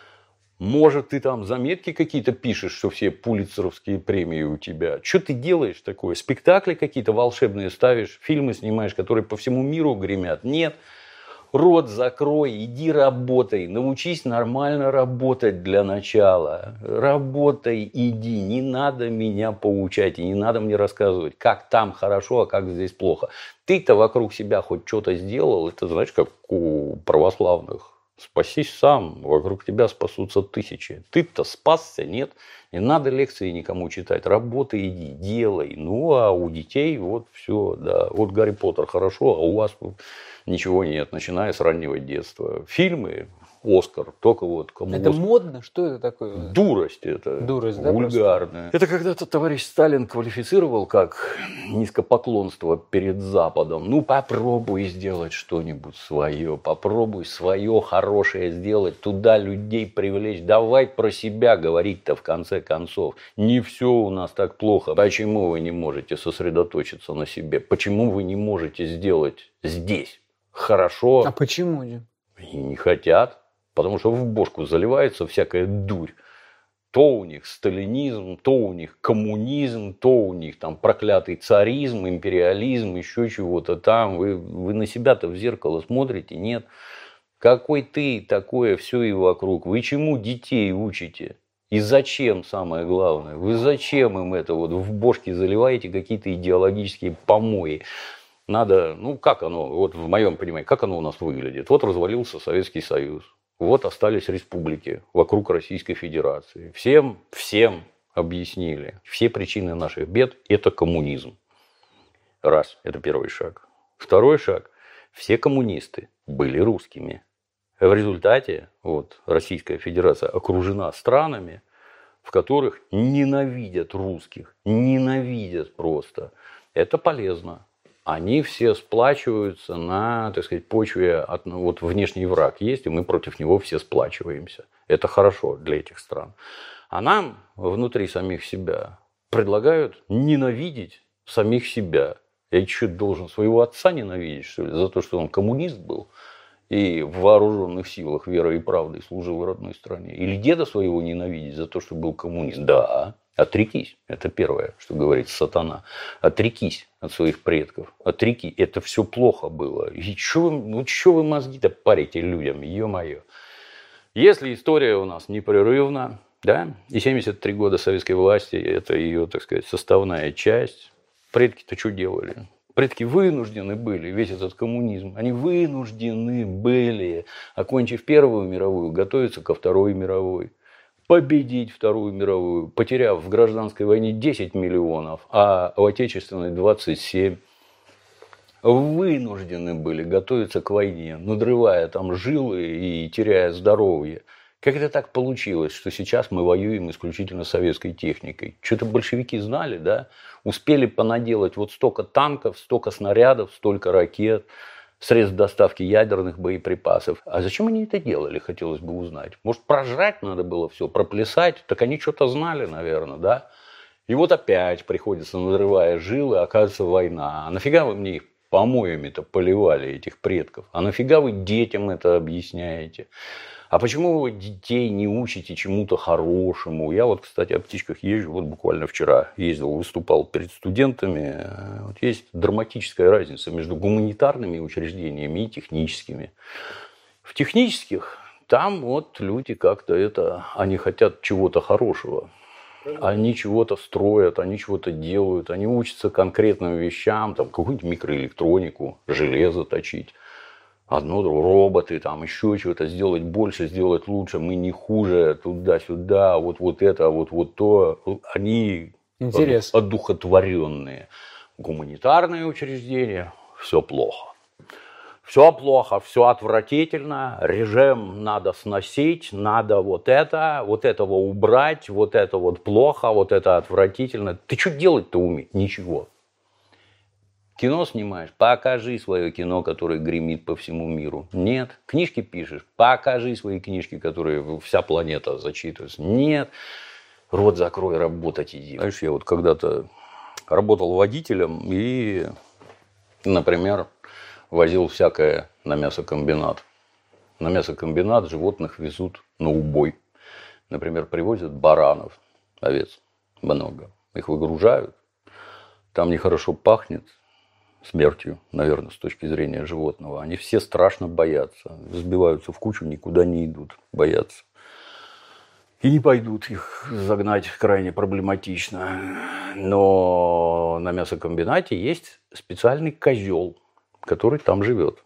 Может, ты там заметки какие-то пишешь, что все пулитцеровские премии у тебя. Что ты делаешь такое? Спектакли какие-то волшебные ставишь, фильмы снимаешь, которые по всему миру гремят? Нет. Рот закрой, иди работай, научись нормально работать для начала. Работай, иди, не надо меня поучать и не надо мне рассказывать, как там хорошо, а как здесь плохо. Ты-то вокруг себя хоть что-то сделал, это знаешь, как у православных. Спасись сам, вокруг тебя спасутся тысячи. Ты-то спасся, нет? Не надо лекции никому читать. Работай, иди, делай. Ну, а у детей вот все, да. Вот Гарри Поттер хорошо, а у вас ничего нет, начиная с раннего детства. Фильмы, Оскар, только вот кому... Это модно? Что это такое? Дурость это. Дурость, да? Вульгарная. Это когда-то товарищ Сталин квалифицировал как низкопоклонство перед Западом. Ну, попробуй сделать что-нибудь свое. Попробуй свое хорошее сделать. Туда людей привлечь. Давай про себя говорить-то в конце концов. Не все у нас так плохо. Почему вы не можете сосредоточиться на себе? Почему вы не можете сделать здесь хорошо? А почему же? И не хотят. Потому что в бошку заливается всякая дурь. То у них сталинизм, то у них коммунизм, то у них там проклятый царизм, империализм, еще чего-то там. Вы на себя-то в зеркало смотрите? Нет. Какой ты, такое все и вокруг. Вы чему детей учите? И зачем, самое главное? Вы зачем им это вот в бошке заливаете какие-то идеологические помои? Надо, ну как оно, вот в моем понимании, как оно у нас выглядит? Вот развалился Советский Союз. Вот остались республики вокруг Российской Федерации. Всем объяснили. Все причины наших бед – это коммунизм. Раз, это первый шаг. Второй шаг – все коммунисты были русскими. В результате вот, Российская Федерация окружена странами, в которых ненавидят русских. Ненавидят просто. Это полезно. Они все сплачиваются на, так сказать, почве, вот внешний враг есть, и мы против него все сплачиваемся. Это хорошо для этих стран. А нам внутри самих себя предлагают ненавидеть самих себя. Я что, должен своего отца ненавидеть, что ли, за то, что он коммунист был и в вооруженных силах верой и правдой служил родной стране? Или деда своего ненавидеть за то, что был коммунист? Да. Отрекись. Это первое, что говорит сатана. Отрекись от своих предков. Отрекись. Это все плохо было. И что вы мозги-то парите людям? Ё-моё. Если история у нас непрерывна, да, и 73 года советской власти, это ее, так сказать, составная часть, предки-то что делали? Предки вынуждены были, весь этот коммунизм, они вынуждены были, окончив Первую мировую, готовиться ко Второй мировой. Победить Вторую мировую, потеряв в гражданской войне 10 миллионов, а в отечественной 27, вынуждены были готовиться к войне, надрывая там жилы и теряя здоровье. Как это так получилось, что сейчас мы воюем исключительно советской техникой? Что-то большевики знали, да? Успели понаделать вот столько танков, столько снарядов, столько ракет, средств доставки ядерных боеприпасов. А зачем они это делали, хотелось бы узнать. Может, прожрать надо было все, проплясать? Так они что-то знали, наверное, да? И вот опять приходится, надрывая жилы, оказывается война. А нафига вы мне их помоями-то поливали, этих предков? А нафига вы детям это объясняете? А почему вы детей не учите чему-то хорошему? Я вот, кстати, о птичках езжу. Вот буквально вчера ездил, выступал перед студентами. Вот есть драматическая разница между гуманитарными учреждениями и техническими. В технических там вот люди как-то они хотят чего-то хорошего. Они чего-то строят, они чего-то делают. Они учатся конкретным вещам, там какую-нибудь микроэлектронику, железо точить. Одно, роботы, там еще чего-то сделать больше, сделать лучше, мы не хуже, туда-сюда, вот это, вот то. Они Интерес. Одухотворенные. Гуманитарные учреждения – все плохо. Все плохо, все отвратительно, режим надо сносить, надо вот этого убрать, вот это вот плохо, вот это отвратительно. Ты что делать-то умеешь? Ничего. Кино снимаешь? Покажи свое кино, которое гремит по всему миру. Нет. Книжки пишешь? Покажи свои книжки, которые вся планета зачитывает. Нет. Рот закрой, работать иди. Знаешь, я вот когда-то работал водителем и, например, возил всякое на мясокомбинат. На мясокомбинат животных везут на убой. Например, привозят баранов, овец много. Их выгружают. Там нехорошо пахнет смертью, наверное, с точки зрения животного. Они все страшно боятся. Сбиваются в кучу, никуда не идут. Боятся. И не пойдут, их загнать крайне проблематично. Но на мясокомбинате есть специальный козел, который там живет.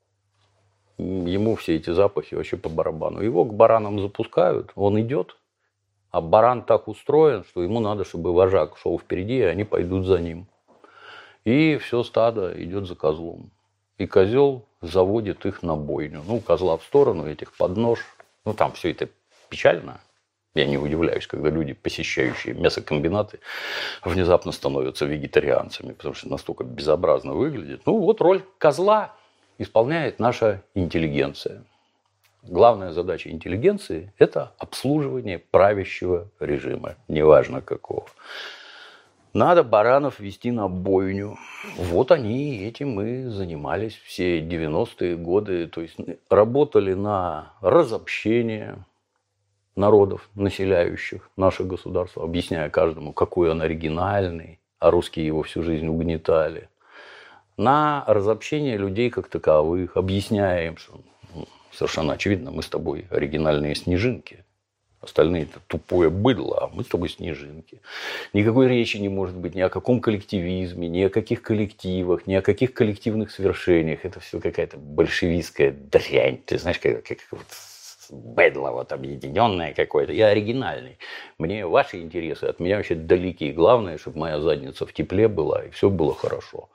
Ему все эти запахи вообще по барабану. Его к баранам запускают, он идет, а баран так устроен, что ему надо, чтобы вожак шел впереди, и они пойдут за ним. И все стадо идет за козлом. И козел заводит их на бойню. Ну, козла в сторону, этих под нож. Ну, там все это печально. Я не удивляюсь, когда люди, посещающие мясокомбинаты, внезапно становятся вегетарианцами, потому что настолько безобразно выглядит. Ну, вот роль козла исполняет наша интеллигенция. Главная задача интеллигенции – это обслуживание правящего режима, неважно какого. Надо баранов вести на бойню. Вот они этим и занимались все 90-е годы. То есть работали на разобщение народов, населяющих наше государство, объясняя каждому, какой он оригинальный, а русские его всю жизнь угнетали. На разобщение людей как таковых, объясняя им, что совершенно очевидно, мы с тобой оригинальные снежинки. Остальные это тупое быдло, а мы с тобой снежинки. Никакой речи не может быть ни о каком коллективизме, ни о каких коллективах, ни о каких коллективных свершениях. Это все какая-то большевистская дрянь. Ты знаешь, как вот быдло вот объединенное какое-то. Я оригинальный. Мне ваши интересы от меня вообще далеки. Главное, чтобы моя задница в тепле была, и все было хорошо.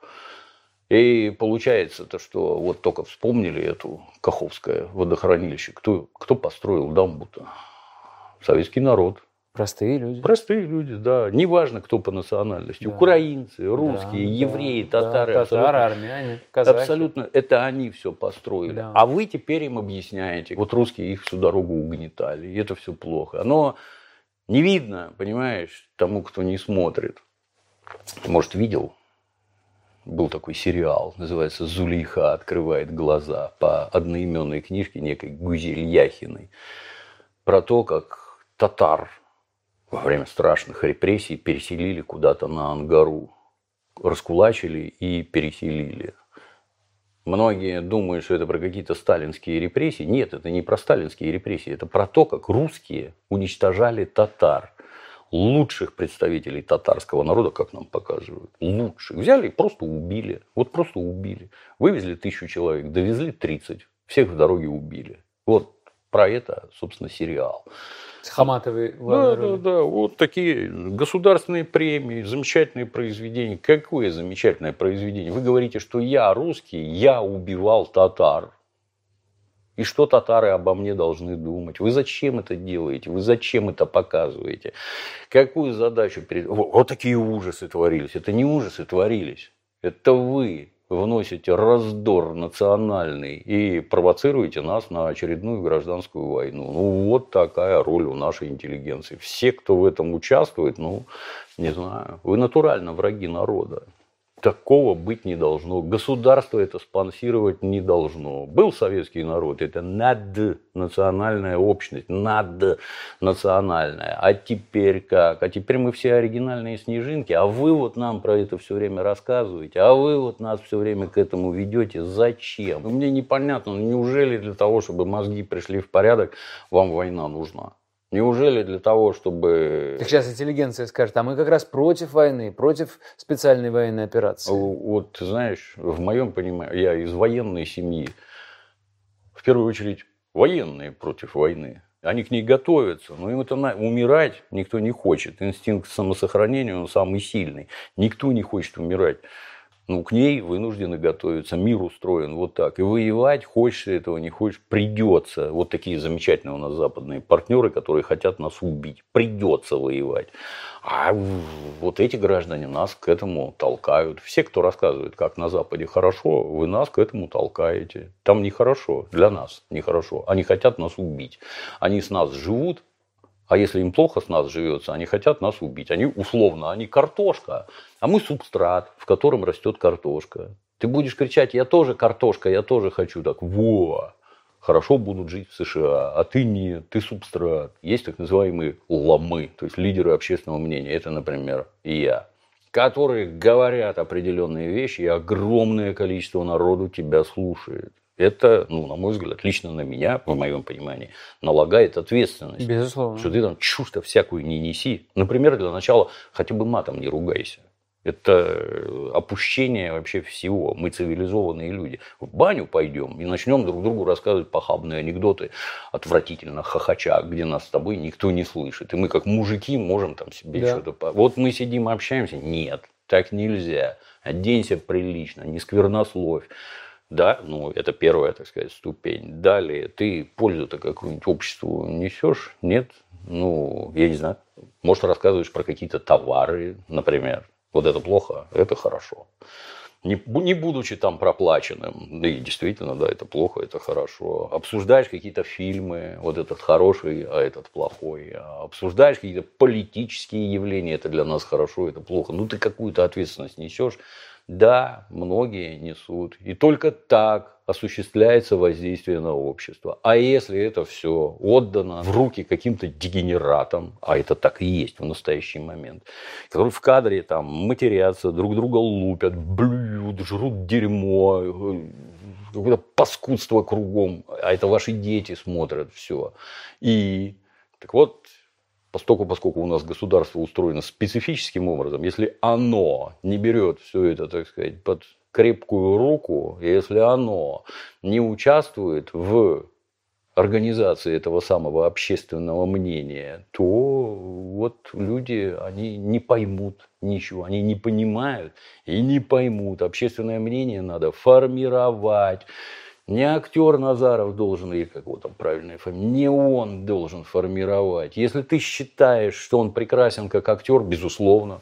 И получается-то, что вот только вспомнили эту Каховское водохранилище. Кто построил дамбу-то? Советский народ. Простые люди. Простые люди, да. Неважно, кто по национальности. Да. Украинцы, русские, евреи, татары. Да. Татары, армяне, казахи. Абсолютно. Это они все построили. Да. А вы теперь им объясняете. Вот русские их всю дорогу угнетали. И это все плохо. Оно не видно, понимаешь, тому, кто не смотрит. Может, видел? Был такой сериал, называется «Зулейха открывает глаза», по одноименной книжке некой Гузель Яхиной. Про то, как татар во время страшных репрессий переселили куда-то на Ангару. Раскулачили и переселили. Многие думают, что это про какие-то сталинские репрессии. Нет, это не про сталинские репрессии. Это про то, как русские уничтожали татар. Лучших представителей татарского народа, как нам показывают. Лучших. Взяли и просто убили. Вот просто убили. Вывезли 1000 человек, довезли 30. Всех в дороге убили. Вот про это, собственно, сериал. Хаматовый. Да. Вот такие государственные премии, замечательные произведения. Какое замечательное произведение? Вы говорите, что я русский, я убивал татар. И что татары обо мне должны думать? Вы зачем это делаете? Вы зачем это показываете? Какую задачу перед... Вот такие ужасы творились. Это не ужасы творились. Это вы вносите раздор национальный и провоцируете нас на очередную гражданскую войну. Ну, вот такая роль у нашей интеллигенции. Все, кто в этом участвует, ну, не знаю, вы натурально враги народа. Такого быть не должно. Государство это спонсировать не должно. Был советский народ, это наднациональная общность, наднациональная. А теперь как? А теперь мы все оригинальные снежинки, а вы вот нам про это все время рассказываете, а вы вот нас все время к этому ведете. Зачем? Мне непонятно, неужели для того, чтобы мозги пришли в порядок, вам война нужна? Неужели для того, чтобы... Так сейчас интеллигенция скажет, а мы как раз против войны, против специальной военной операции. Вот, знаешь, в моем понимании, я из военной семьи. В первую очередь, военные против войны. Они к ней готовятся, но им это умирать никто не хочет. Инстинкт самосохранения, он самый сильный. Никто не хочет умирать. Ну, к ней вынуждены готовиться. Мир устроен вот так. И воевать, хочешь этого, не хочешь, придется. Вот такие замечательные у нас западные партнеры, которые хотят нас убить. Придется воевать. А вот эти граждане нас к этому толкают. Все, кто рассказывает, как на Западе хорошо, вы нас к этому толкаете. Там нехорошо, для нас нехорошо. Они хотят нас убить. Они с нас живут. А если им плохо с нас живется, они хотят нас убить. Они условно, они картошка, а мы субстрат, в котором растет картошка. Ты будешь кричать: я тоже картошка, я тоже хочу. Так, во, хорошо будут жить в США, а ты нет, ты субстрат. Есть так называемые ломы, то есть лидеры общественного мнения. Это, например, я, которые говорят определенные вещи, и огромное количество народу тебя слушает. Это, ну, на мой взгляд, лично на меня, в моем понимании, налагает ответственность. Безусловно. Что ты там чушь-то всякую не неси. Например, для начала хотя бы матом не ругайся. Это опущение вообще всего. Мы цивилизованные люди. В баню пойдем и начнем друг другу рассказывать похабные анекдоты, отвратительно хохоча, где нас с тобой никто не слышит. И мы, как мужики, можем там себе что-то... Вот мы сидим и общаемся. Нет, так нельзя. Оденься прилично, не сквернословь. Да, ну, это первая, так сказать, ступень. Далее, ты пользу-то какую-нибудь обществу несешь? Нет? Ну, я не знаю. Может, рассказываешь про какие-то товары, например. Вот это плохо, это хорошо. Не будучи там проплаченным. Да и действительно, да, это плохо, это хорошо. Обсуждаешь какие-то фильмы, вот этот хороший, а этот плохой. Обсуждаешь какие-то политические явления, это для нас хорошо, это плохо. Ну, ты какую-то ответственность несешь. Да, многие несут. И только так осуществляется воздействие на общество. А если это все отдано в руки каким-то дегенератам, а это так и есть в настоящий момент, которые в кадре там матерятся, друг друга лупят, блюют, жрут дерьмо, какое-то паскудство кругом, а это ваши дети смотрят все. И так вот, поскольку у нас государство устроено специфическим образом, если оно не берет все это, так сказать, под крепкую руку, если оно не участвует в организации этого самого общественного мнения, то вот люди, они не поймут ничего, они не понимают и не поймут. Общественное мнение надо формировать. Не актер Назаров должен, или как его там правильная фамилия, не он должен формировать. Если ты считаешь, что он прекрасен как актер, безусловно.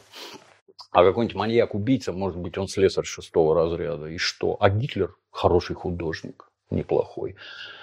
А какой-нибудь маньяк-убийца, может быть, он слесарь 6-го разряда. И что? А Гитлер хороший художник, неплохой.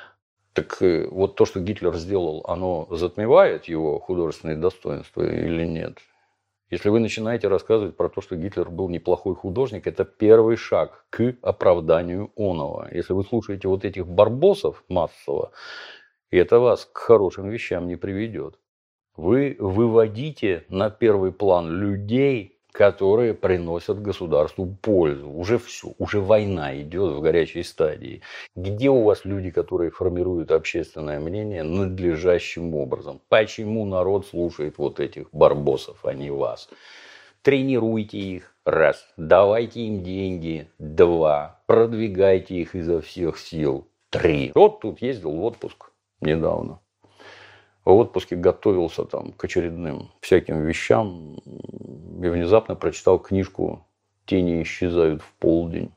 Так вот то, что Гитлер сделал, оно затмевает его художественные достоинства или нет? Если вы начинаете рассказывать про то, что Гитлер был неплохой художник, это первый шаг к оправданию оного. Если вы слушаете вот этих барбосов массово, это вас к хорошим вещам не приведет. Вы выводите на первый план людей, которые приносят государству пользу. Уже все, уже война идет в горячей стадии. Где у вас люди, которые формируют общественное мнение надлежащим образом? Почему народ слушает вот этих барбосов, а не вас? Тренируйте их, раз. Давайте им деньги, два. Продвигайте их изо всех сил, три. Вот тут ездил в отпуск недавно. В отпуске готовился там к очередным всяким вещам и внезапно прочитал книжку «Тени исчезают в полдень».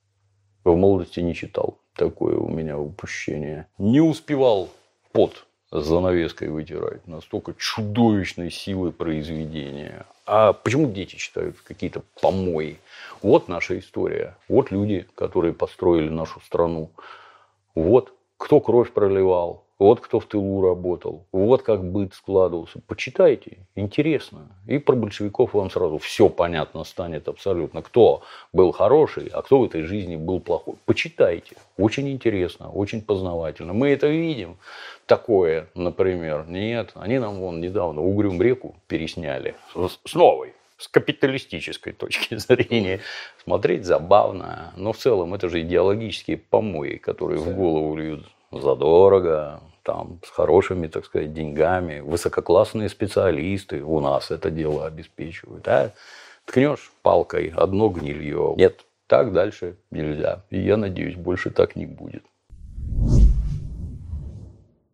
В молодости не читал. Такое у меня упущение. Не успевал под занавеской вытирать. Настолько чудовищной силы произведения. А почему дети читают какие-то помои? Вот наша история. Вот люди, которые построили нашу страну. Вот кто кровь проливал. Вот кто в тылу работал, вот как быт складывался. Почитайте, интересно. И про большевиков вам сразу все понятно станет абсолютно. Кто был хороший, а кто в этой жизни был плохой. Почитайте. Очень интересно, очень познавательно. Мы это видим. Такое, например. Нет, они нам вон недавно Угрюм-реку пересняли. С новой. С капиталистической точки зрения. Смотреть забавно. Но в целом это же идеологические помои, которые в голову льют задорого. Там, с хорошими, так сказать, деньгами, высококлассные специалисты у нас это дело обеспечивают. А ткнешь палкой одно гнилье. Нет, так дальше нельзя. И я надеюсь, больше так не будет.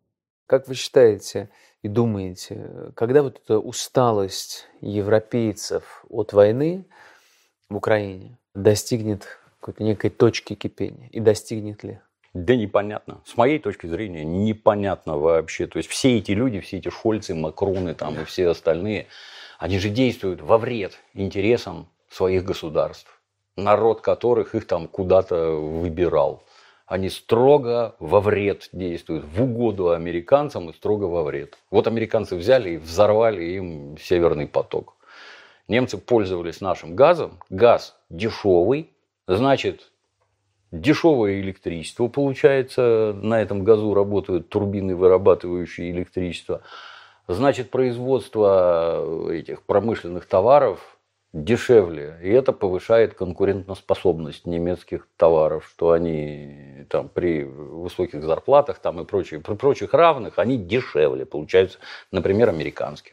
Как вы считаете и думаете, когда вот эта усталость европейцев от войны в Украине достигнет какой-то некой точки кипения? И достигнет ли? Да непонятно. С моей точки зрения, непонятно вообще. То есть все эти люди, все эти Шольцы, Макроны там, и все остальные, они же действуют во вред интересам своих государств, народ которых их там куда-то выбирал. Они строго во вред действуют, в угоду американцам и строго во вред. Вот американцы взяли и взорвали им Северный поток. Немцы пользовались нашим газом. Газ дешевый, значит, дешевое электричество получается. На этом газу работают турбины, вырабатывающие электричество. Значит, производство этих промышленных товаров дешевле. И это повышает конкурентоспособность немецких товаров, что они там при высоких зарплатах там, и прочее, при прочих равных, они дешевле получаются, например, американских.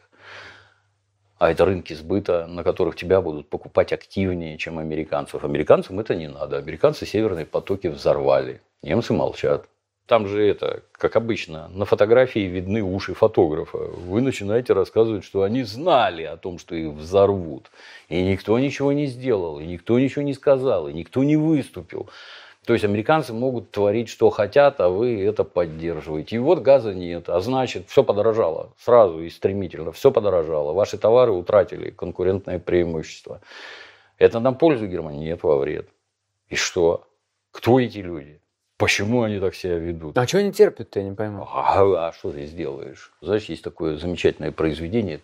А это рынки сбыта, на которых тебя будут покупать активнее, чем американцев. Американцам это не надо. Американцы северные потоки взорвали. Немцы молчат. Там же это, как обычно, на фотографии видны уши фотографа. Вы начинаете рассказывать, что они знали о том, что их взорвут. И никто ничего не сделал, и никто ничего не сказал, и никто не выступил. То есть американцы могут творить, что хотят, а вы это поддерживаете. И вот газа нет, а значит, все подорожало. Сразу и стремительно все подорожало. Ваши товары утратили конкурентное преимущество. Это на пользу Германии? Нет, во вред. И что? Кто эти люди? Почему они так себя ведут? А что они терпят-то, я не пойму. А что ты сделаешь? Знаешь, есть такое замечательное произведение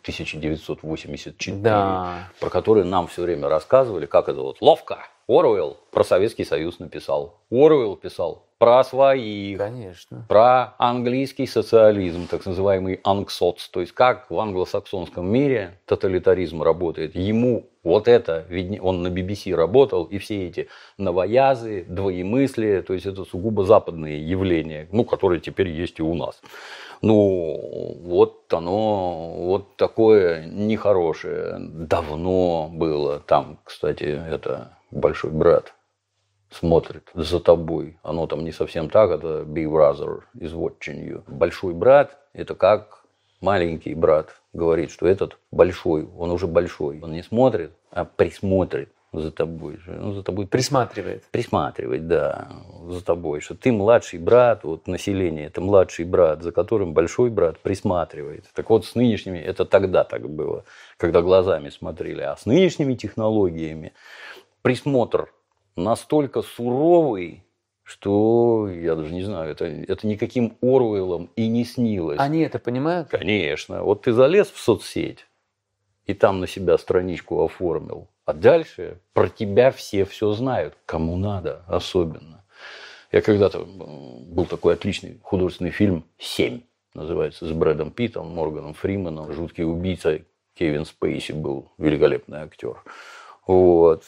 1984, Да. про которое нам все время рассказывали, как это вот ловко. Оруэлл про Советский Союз написал. Оруэлл писал про своих. Конечно. Про английский социализм, так называемый анксоц. То есть, как в англосаксонском мире тоталитаризм работает. Ему вот это, он на BBC работал, и все эти новоязы, двоемыслие, то есть, это сугубо западные явления, ну, которые теперь есть и у нас. Ну, вот оно, вот такое нехорошее. Давно было. Там, кстати, это большой брат смотрит за тобой. Оно там не совсем так, это Big Brother is watching you. Большой брат – это как маленький брат говорит, что этот большой, он уже большой. Он не смотрит, а присмотрит за тобой. Он за тобой Присматривает. Присматривать, да, за тобой. Что ты младший брат, вот население – это младший брат, за которым большой брат присматривает. Так вот, с нынешними, это тогда так было, когда глазами смотрели. А с нынешними технологиями присмотр настолько суровый, что я даже не знаю, это никаким Оруэллом и не снилось. Они это понимают? Конечно. Вот ты залез в соцсеть и там на себя страничку оформил, а дальше про тебя все знают, кому надо особенно. Я когда-то был такой отличный художественный фильм «7», называется, с Брэдом Питтом, Морганом Фрименом, жуткий убийца Кевин Спейси был великолепный актер. Вот,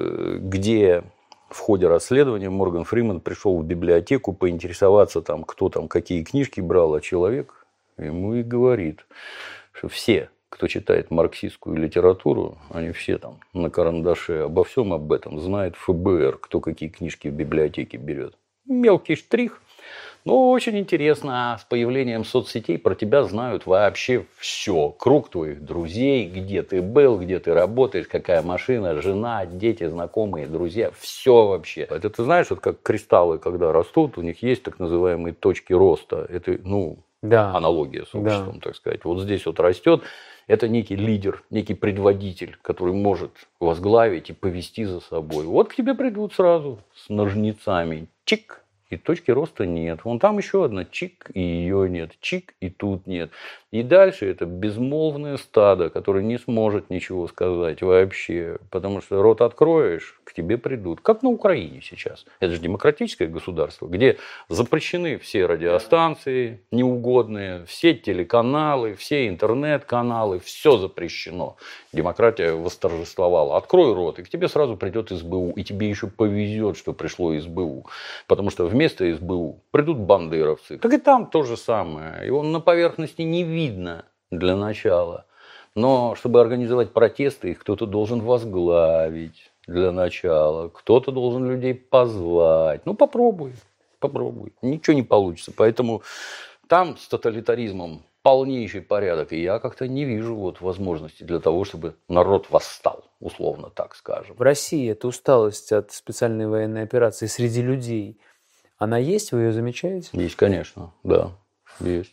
где в ходе расследования Морган Фримен пришел в библиотеку поинтересоваться, там, кто там какие книжки брал, а человек ему и говорит, что все, кто читает марксистскую литературу, они все там на карандаше обо всем об этом знает ФБР, кто какие книжки в библиотеке берет. Мелкий штрих. Но очень интересно, с появлением соцсетей про тебя знают вообще все. Круг твоих друзей, где ты был, где ты работаешь, какая машина, жена, дети, знакомые, друзья. Все вообще. Это ты знаешь, вот как кристаллы, когда растут, у них есть так называемые точки роста. Это, аналогия с обществом, так сказать. Вот здесь вот растет. Это некий лидер, некий предводитель, который может возглавить и повести за собой. Вот к тебе придут сразу с ножницами. Чик. И точки роста нет. Вон там еще одна чик, и ее нет. Чик, и тут нет. И дальше это безмолвное стадо, которое не сможет ничего сказать вообще. Потому что рот откроешь, к тебе придут. Как на Украине сейчас. Это же демократическое государство, где запрещены все радиостанции неугодные, все телеканалы, все интернет-каналы. Все запрещено. Демократия восторжествовала. Открой рот, и к тебе сразу придет СБУ. И тебе еще повезет, что пришло СБУ. Потому что вместо СБУ придут бандеровцы. Так и там то же самое. Его на поверхности не видно для начала. Но чтобы организовать протесты, их кто-то должен возглавить для начала. Кто-то должен людей позвать. Ну, попробуй. Ничего не получится. Поэтому Там с тоталитаризмом полнейший порядок. И я как-то не вижу вот возможности для того, чтобы народ восстал, условно так скажем. В России эта усталость от специальной военной операции среди людей, она есть? Вы ее замечаете? Есть, конечно, да, есть.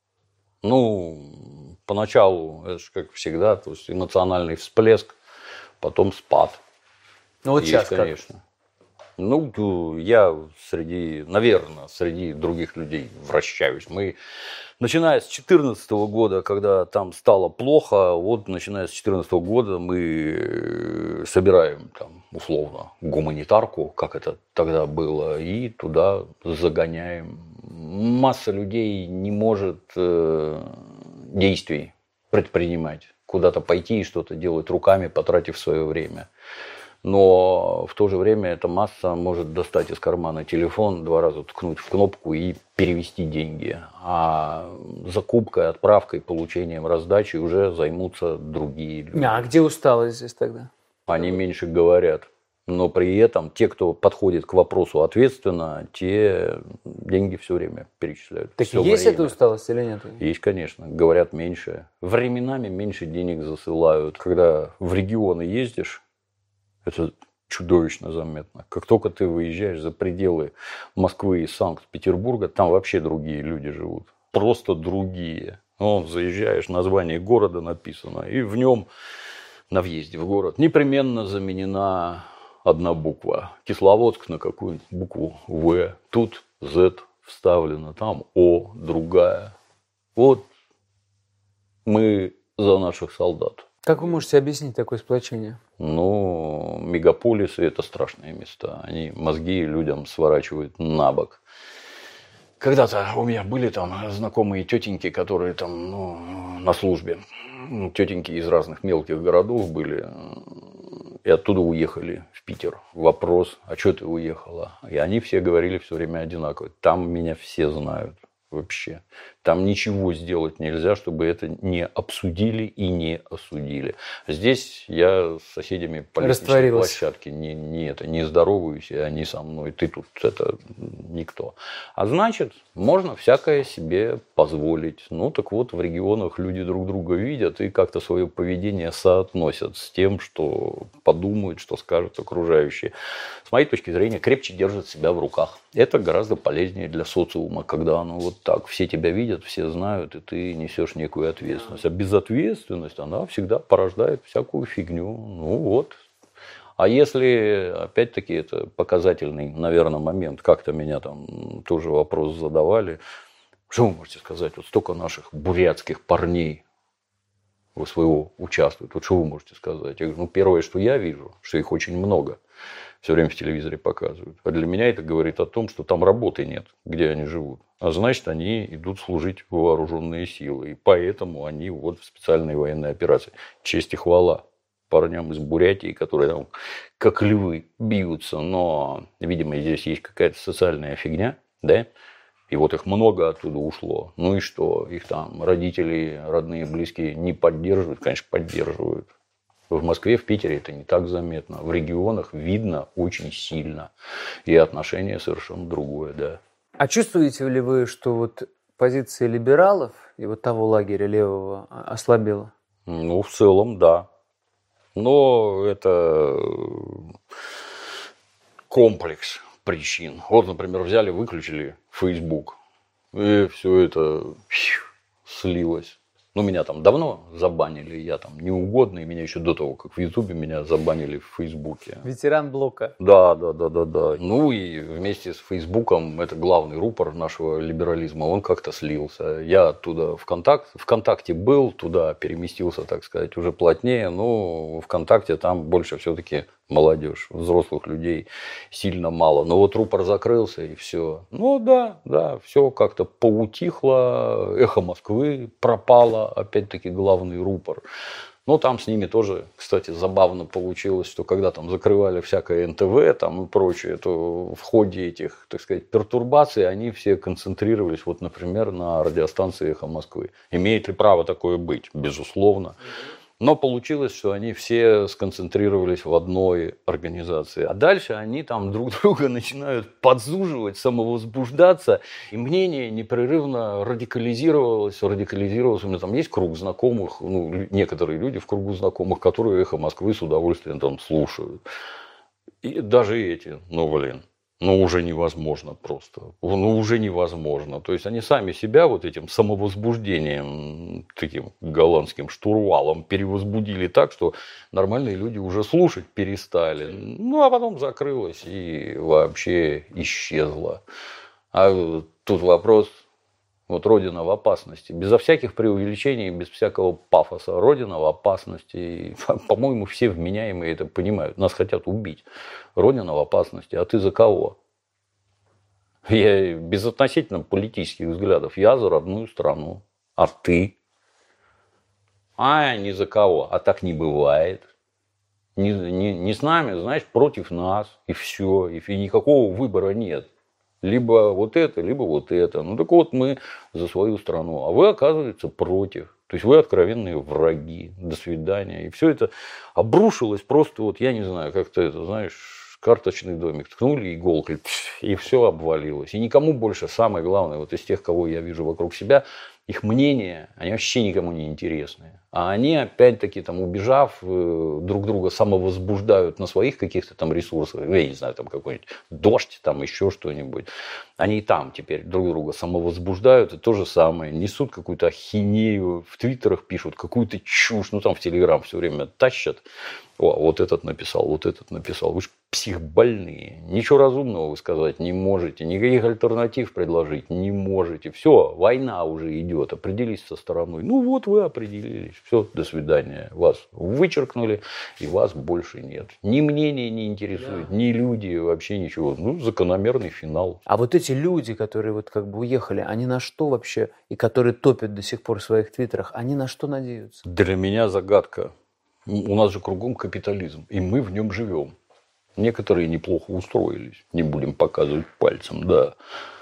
Ну, поначалу, это же как всегда, то есть эмоциональный всплеск, потом спад. Ну вот Есть, сейчас конечно. Ну, я наверное, среди других людей вращаюсь. Мы, начиная с 2014 года, когда там стало плохо, вот начиная с 2014 года мы собираем там условно гуманитарку, как это тогда было, и туда загоняем. Масса людей не может действий предпринимать, куда-то пойти и что-то делать руками, потратив свое время. Но в то же время эта масса может достать из кармана телефон, 2 раза ткнуть в кнопку и перевести деньги. А закупкой, отправкой, получением раздачи уже займутся другие люди. А где усталость здесь тогда? Они меньше говорят. Но при этом те, кто подходит к вопросу ответственно, те деньги все время перечисляют. Так Всё есть время. эта усталость или нет? Есть, конечно. Говорят меньше. Временами меньше денег засылают. Когда в регионы ездишь, это чудовищно заметно. Как только ты выезжаешь за пределы Москвы и Санкт-Петербурга, там вообще другие люди живут. Просто другие. Заезжаешь, название города написано, и в нем на въезде в город непременно заменена одна буква. Кисловодск на какую-нибудь букву В. Тут Z вставлено, там О, другая. Вот мы за наших солдат. Как вы можете объяснить такое сплочение? Ну, мегаполисы – это страшные места. Они мозги людям сворачивают на бок. Когда-то у меня были там знакомые тетеньки, которые там, на службе. Тетеньки из разных мелких городов были. И оттуда уехали в Питер. Вопрос, а что ты уехала? И они все говорили все время одинаково. Там меня все знают. Вообще. Там ничего сделать нельзя, чтобы это не обсудили и не осудили. Здесь я с соседями по лестничной площадке не здороваюсь, и они со мной. Ты тут это никто. А значит, можно всякое себе позволить. Ну, так вот, в регионах люди друг друга видят и как-то свое поведение соотносят с тем, что подумают, что скажут окружающие. С моей точки зрения, крепче держат себя в руках. Это гораздо полезнее для социума, когда оно вот так. Все тебя видят, все знают, и ты несешь некую ответственность. А безответственность, она всегда порождает всякую фигню. Ну вот. А если, опять-таки, это показательный, наверное, момент, как-то меня там тоже вопрос задавали. Что вы можете сказать? Вот столько наших бурятских парней в СВО участвуют. Вот что вы можете сказать? Я говорю, первое, что я вижу, что их очень много. Все время в телевизоре показывают. А для меня это говорит о том, что там работы нет, где они живут. А значит, они идут служить в вооруженные силы. И поэтому они вот в специальной военной операции. Честь и хвала парням из Бурятии, которые там как львы бьются. Но, видимо, здесь есть какая-то социальная фигня, да? И вот их много оттуда ушло. Ну и что? Их там родители, родные, близкие не поддерживают? Конечно, поддерживают. В Москве, в Питере это не так заметно. В регионах видно очень сильно. И отношение совершенно другое, да. А чувствуете ли вы, что вот позиция либералов и вот того лагеря левого ослабела? Ну, в целом, да. Но это комплекс причин. Вот, например, взяли, выключили Facebook. И все это слилось. Ну, меня там давно забанили, я там неугодный, меня еще до того, как в Ютубе меня забанили в Фейсбуке. Ветеран блока. Да. Ну и вместе с Фейсбуком, это главный рупор нашего либерализма, он как-то слился. Я оттуда ВКонтакте был, туда переместился, так сказать, уже плотнее, но ВКонтакте там больше все-таки молодежь, взрослых людей сильно мало. Но вот рупор закрылся и все. Ну да, все как-то поутихло, эхо Москвы пропало, опять-таки главный рупор. Но там с ними тоже, кстати, забавно получилось, что когда там закрывали всякое НТВ там и прочее, то в ходе этих, так сказать, пертурбаций они все концентрировались, вот, например, на радиостанции «Эхо Москвы». Имеет ли право такое быть? Безусловно. Но получилось, что они все сконцентрировались в одной организации. А дальше они там друг друга начинают подзуживать, самовозбуждаться. И мнение непрерывно радикализировалось. У меня там есть круг знакомых, некоторые люди в кругу знакомых, которые «Эхо Москвы» с удовольствием там слушают. И даже эти, уже невозможно просто. Уже невозможно. То есть они сами себя вот этим самовозбуждением, таким голландским штурвалом перевозбудили так, что нормальные люди уже слушать перестали. А потом закрылось и вообще исчезло. А тут вопрос, Родина в опасности. Безо всяких преувеличений, без всякого пафоса. Родина в опасности. И, по-моему, все вменяемые это понимают. Нас хотят убить. Родина в опасности. А ты за кого? Я безотносительно политических взглядов. Я за родную страну. А ты? Не за кого. А так не бывает. Не с нами, значит, против нас. И все. И никакого выбора нет. Либо вот это, либо вот это. Так вот, мы за свою страну. А вы, оказывается, против. То есть вы откровенные враги. До свидания. И все это обрушилось просто, я не знаю, как-то это, знаешь, карточный домик. Ткнули иголкой, и все обвалилось. И никому больше, самое главное, из тех, кого я вижу вокруг себя, их мнения, они вообще никому не интересны. А они, опять-таки, убежав, друг друга самовозбуждают на своих каких-то там ресурсах. Я не знаю, там какой-нибудь дождь, там еще что-нибудь. Они и там теперь друг друга самовозбуждают. И то же самое. Несут какую-то ахинею, в твиттерах пишут какую-то чушь. Там в телеграм все время тащат. Вот этот написал, вот этот написал. Вы же психбольные. Ничего разумного вы сказать не можете. Никаких альтернатив предложить не можете. Все, война уже идет. Определись со стороной. Вы определились. Все, до свидания. Вас вычеркнули, и вас больше нет. Ни мнение не интересует, ни люди, вообще ничего. Закономерный финал. А вот эти люди, которые уехали, они на что вообще, и которые топят до сих пор в своих твиттерах, они на что надеются? Для меня загадка. У нас же кругом капитализм, и мы в нем живем. Некоторые неплохо устроились. Не будем показывать пальцем, да.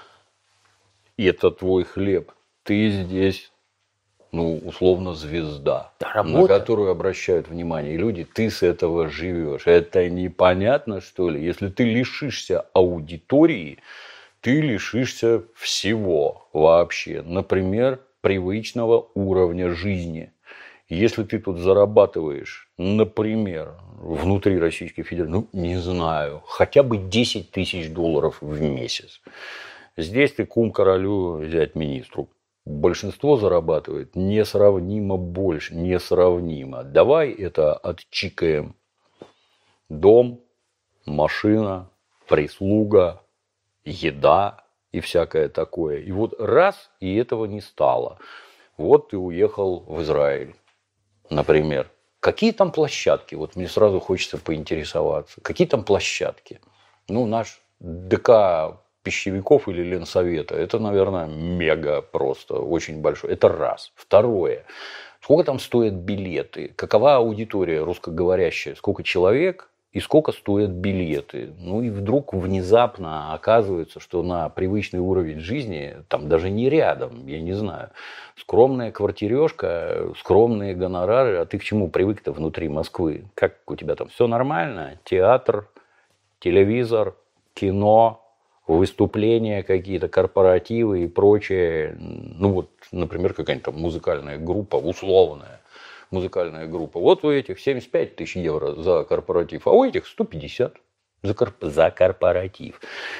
И это твой хлеб. Ты здесь, условно, звезда, на которую обращают внимание. И люди, ты с этого живешь. Это непонятно, что ли? Если ты лишишься аудитории, ты лишишься всего вообще. Например, привычного уровня жизни. Если ты тут зарабатываешь, например, внутри Российской Федерации, не знаю, хотя бы 10 тысяч долларов в месяц. Здесь ты кум королю, зять министру. Большинство зарабатывает несравнимо больше, несравнимо. Давай это отчикаем. Дом, машина, прислуга, еда и всякое такое. И раз, и этого не стало. Ты уехал в Израиль, например. Какие там площадки? Мне сразу хочется поинтересоваться. Какие там площадки? Наш ДК пищевиков или Ленсовета. Это, наверное, мега просто, очень большой. Это раз. Второе. Сколько там стоят билеты? Какова аудитория русскоговорящая? Сколько человек? И сколько стоят билеты? И вдруг внезапно оказывается, что на привычный уровень жизни, там даже не рядом, я не знаю, скромная квартирешка, скромные гонорары, а ты к чему привык-то внутри Москвы? Как у тебя там все нормально? Театр, телевизор, кино, выступления какие-то, корпоративы и прочее. Например, какая-нибудь там музыкальная группа, условная. Музыкальная группа. У этих 75 тысяч евро за корпоратив, а у этих 150 за корпоратив.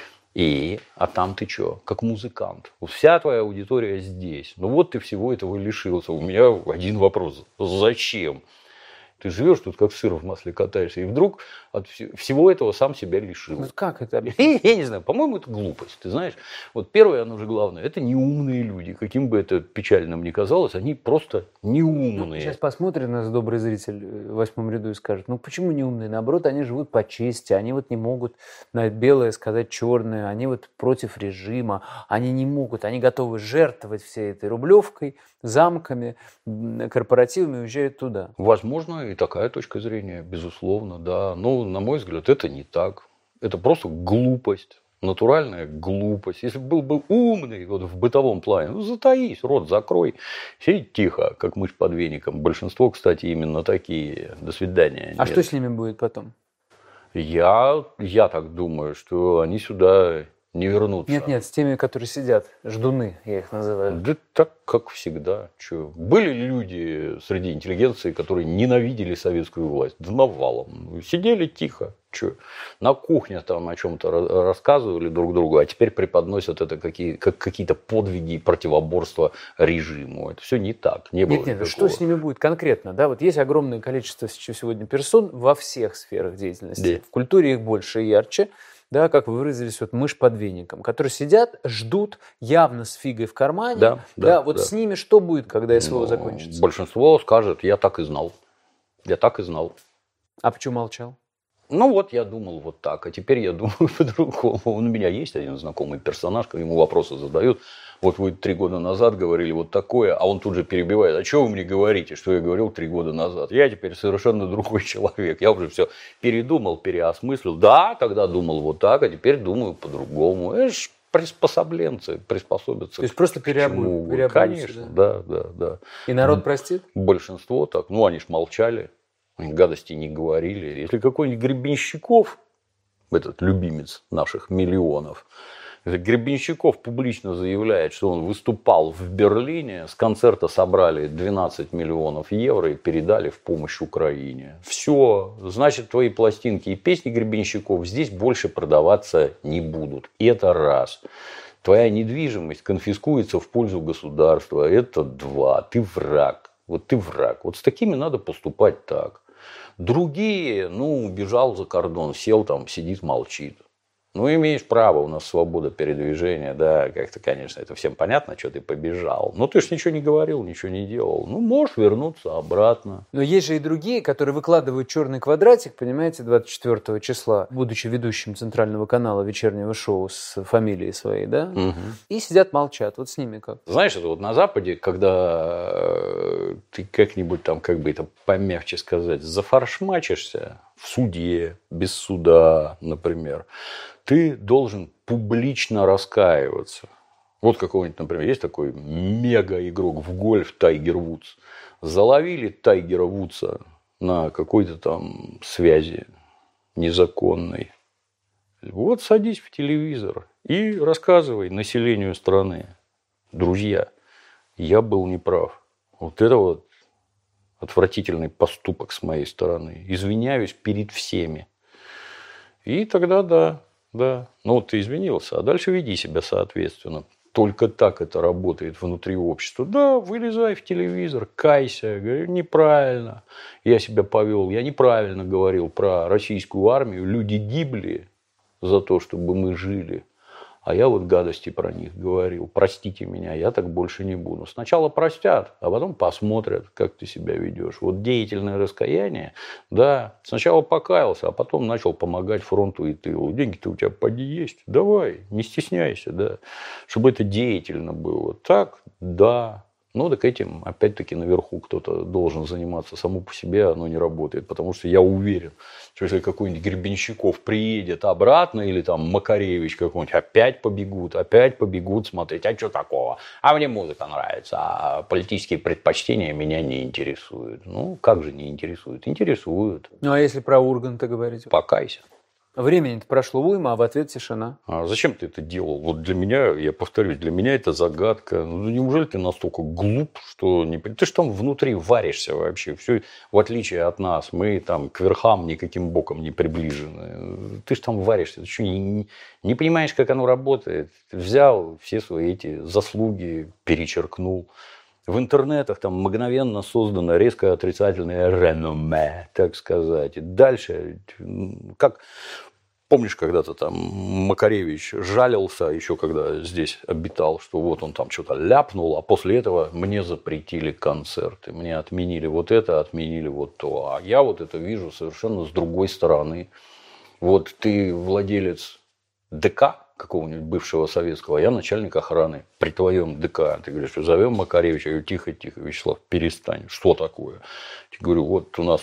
А там ты что? Как музыкант. Вся твоя аудитория здесь. Ты всего этого лишился. У меня один вопрос. Зачем? Ты живешь тут, как сыр в масле катаешься, и вдруг от всего этого сам себя лишил. Как это объяснить? Я не знаю, по-моему, это глупость. Ты знаешь, первое, оно же главное, это неумные люди. Каким бы это печальным ни казалось, они просто неумные. Сейчас посмотрит нас добрый зритель в 8 ряду и скажет, почему неумные? Наоборот, они живут по чести, они не могут на белое сказать черное, они против режима, они не могут, они готовы жертвовать всей этой рублевкой, замками, корпоративами, уезжают туда. Возможно, и такая точка зрения, безусловно, да. Но, на мой взгляд, это не так. Это просто глупость. натуральная глупость. Если бы был умный вот в бытовом плане, ну, затаись, рот закрой, сидеть тихо, как мышь под веником. Большинство, кстати, именно такие. До свидания. А что с ними будет потом? Я так думаю, что они сюда не вернутся. Нет, с теми, которые сидят, ждуны, я их называю. Да так, как всегда. Чё? Были люди среди интеллигенции, которые ненавидели советскую власть. Да навалом. Сидели тихо. Чё? На кухне там о чем-то рассказывали друг другу, а теперь преподносят это как какие-то подвиги и противоборства режиму. Это все не так. Нет, что с ними будет конкретно? Да? Вот есть огромное количество сегодня персон во всех сферах деятельности. Да. В культуре их больше и ярче. Да, как вы выразились, вот мышь под веником, которые сидят, ждут явно с фигой в кармане. Да. С ними что будет, когда СВО закончится? Большинство скажет, я так и знал. Я так и знал. А почему молчал? Ну вот я думал вот так, а теперь я думаю по-другому. У меня есть один знакомый персонаж, когда ему вопросы задают. Вот вы 3 года назад говорили вот такое, а он тут же перебивает. А что вы мне говорите, что я говорил 3 года назад? Я теперь совершенно другой человек. Я уже все передумал, переосмыслил. Да, тогда думал вот так, а теперь думаю по-другому. Это ж приспособленцы, приспособятся. То есть просто переобуются. Конечно, да. И народ простит? Большинство так. Ну, они ж молчали. Они гадости не говорили. Если какой-нибудь Гребенщиков, этот любимец наших миллионов, Гребенщиков публично заявляет, что он выступал в Берлине, с концерта собрали 12 миллионов евро и передали в помощь Украине. Все, значит, твои пластинки и песни Гребенщиков здесь больше продаваться не будут. И это раз. Твоя недвижимость конфискуется в пользу государства. Это 2. Ты враг. Вот ты враг. Вот с такими надо поступать так. Другие, убежал за кордон, сел там, сидит, молчит. Имеешь право, у нас свобода передвижения, да, как-то, конечно, это всем понятно, что ты побежал. Но ты ж ничего не говорил, ничего не делал. Можешь вернуться обратно. Но есть же и другие, которые выкладывают черный квадратик, понимаете, 24 числа, будучи ведущим центрального канала вечернего шоу с фамилией своей, да, и сидят, молчат. Вот с ними как? Знаешь, это вот на Западе, когда ты как-нибудь там, как бы это помягче сказать, зафаршмачишься в суде, без суда, например, ты должен публично раскаиваться. Вот какой-нибудь, например, есть такой мега-игрок в гольф Тайгер Вудс. Заловили Тайгера Вудса на какой-то там связи незаконной. Вот садись в телевизор и рассказывай населению страны. Друзья, я был неправ. Вот это вот отвратительный поступок с моей стороны. Извиняюсь перед всеми. И тогда да. Ты извинился, а дальше веди себя соответственно. Только так это работает внутри общества. Да, вылезай в телевизор, кайся. Говорю, неправильно я себя повел. Я неправильно говорил про российскую армию. Люди гибли за то, чтобы мы жили. А я вот гадости про них говорил. Простите меня, я так больше не буду. Сначала простят, а потом посмотрят, как ты себя ведешь. Вот деятельное раскаяние. Да, сначала покаялся, а потом начал помогать фронту и тылу. Деньги-то у тебя поди есть. Давай, не стесняйся, да. Чтобы это деятельно было. Так, да. Так этим, опять-таки, наверху кто-то должен заниматься. Само по себе оно не работает. Потому что я уверен, что если какой-нибудь Гребенщиков приедет обратно, или там Макаревич какой-нибудь, опять побегут смотреть. А что такого? А мне музыка нравится, а политические предпочтения меня не интересуют. Как же не интересуют? Интересуют. А если про Урганта говорить? Покайся. Времени-то прошло уйма, а в ответ тишина. А зачем ты это делал? Вот для меня, я повторюсь, для меня это загадка. Неужели ты настолько глуп, что не... Ты же там внутри варишься вообще. Все, в отличие от нас, мы там к верхам никаким боком не приближены. Ты же там варишься. Ты что, не понимаешь, как оно работает? Ты взял все свои эти заслуги, перечеркнул. В интернетах там мгновенно создано резко отрицательное реноме, так сказать. И дальше, как помнишь, когда-то там Макаревич жалился, еще когда здесь обитал, что вот он там что-то ляпнул, а после этого мне запретили концерты, мне отменили вот это, отменили вот то. А я вот это вижу совершенно с другой стороны. Вот ты владелец ДК какого-нибудь бывшего советского, а я начальник охраны при твоем ДК. Ты говоришь, что зовем Макаревича. Я говорю, тихо, Вячеслав, перестань. Что такое? Я говорю, вот у нас там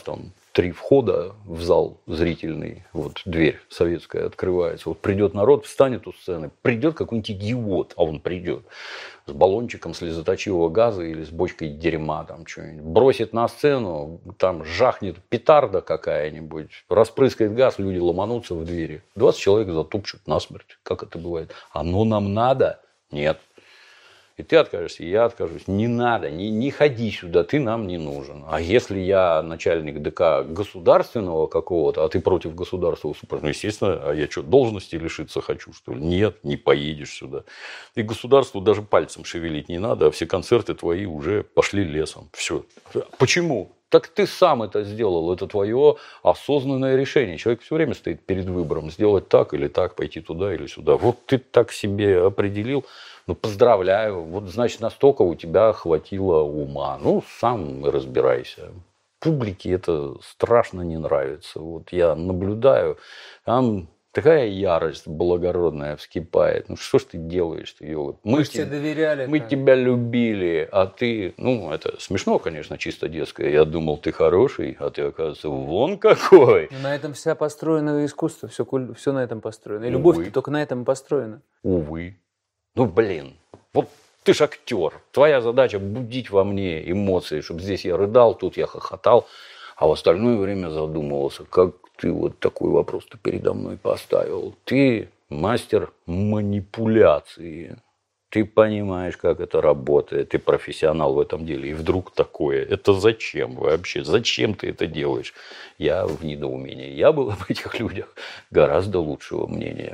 3 входа в зал зрительный, вот дверь советская открывается, вот придет народ, встанет у сцены, придет какой-нибудь идиот, а он придет с баллончиком слезоточивого газа или с бочкой дерьма, там что-нибудь, бросит на сцену, там жахнет петарда какая-нибудь, распрыскает газ, люди ломанутся в двери, 20 человек затопчут насмерть, как это бывает. Оно нам надо? Нет. И ты откажешься, и я откажусь. Не надо, не ходи сюда, ты нам не нужен. А если я начальник ДК государственного какого-то, а ты против государства, ну, естественно, а я что, должности лишиться хочу, что ли? Нет, не поедешь сюда. И государству даже пальцем шевелить не надо, а все концерты твои уже пошли лесом. Все. Почему? Так ты сам это сделал, это твое осознанное решение. Человек все время стоит перед выбором, сделать так или так, пойти туда или сюда. Вот ты так себе определил. Ну, поздравляю, вот, значит, настолько у тебя хватило ума. Ну, сам разбирайся. Публике это страшно не нравится. Вот я наблюдаю, там такая ярость благородная вскипает. Ну, что ж ты делаешь-то, ёлы? Мы тебе доверяли. Мы тебя любили, а ты... Ну, это смешно, конечно, чисто детское. Я думал, ты хороший, а ты, оказывается, вон какой. Но на этом вся построено искусство, все на этом построено. И любовь только на этом построена. Увы. Ну, блин, вот ты ж актер. Твоя задача будить во мне эмоции, чтобы здесь я рыдал, тут я хохотал, а в остальное время задумывался, как ты вот такой вопрос-то передо мной поставил. Ты мастер манипуляции. Ты понимаешь, как это работает. Ты профессионал в этом деле. И вдруг такое. Это зачем вообще? Зачем ты это делаешь? Я в недоумении. Я был об этих людях гораздо лучшего мнения.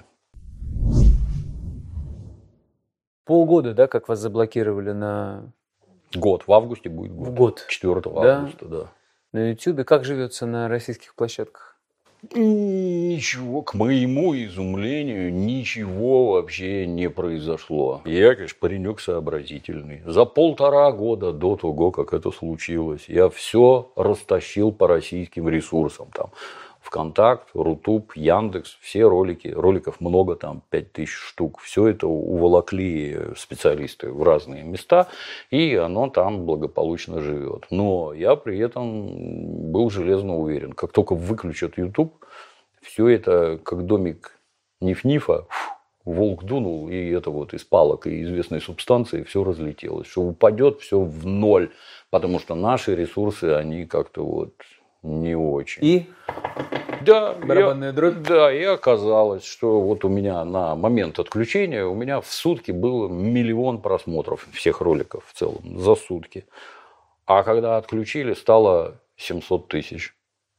Полгода, да, как вас заблокировали на... Год. В августе будет год. В год. 4 августа, да. На Ютубе. Как живется на российских площадках? Ничего, к моему изумлению, ничего вообще не произошло. Я, конечно, паренек сообразительный. За 1,5 года до того, как это случилось, я все растащил по российским ресурсам. Там ВКонтакт, Рутуб, Яндекс, все ролики, роликов много, там 5000 штук. Все это уволокли специалисты в разные места, и оно там благополучно живет. Но я при этом был железно уверен, как только выключат YouTube, все это как домик Ниф-Нифа, волк дунул, и это вот из палок и известной субстанции все разлетелось. Что упадет все в ноль, потому что наши ресурсы, они как-то вот не очень. И? Да, барабанная дробь? Да, и оказалось, что вот у меня на момент отключения у меня в сутки было 1 миллион просмотров всех роликов в целом за сутки. А когда отключили, стало 700 тысяч.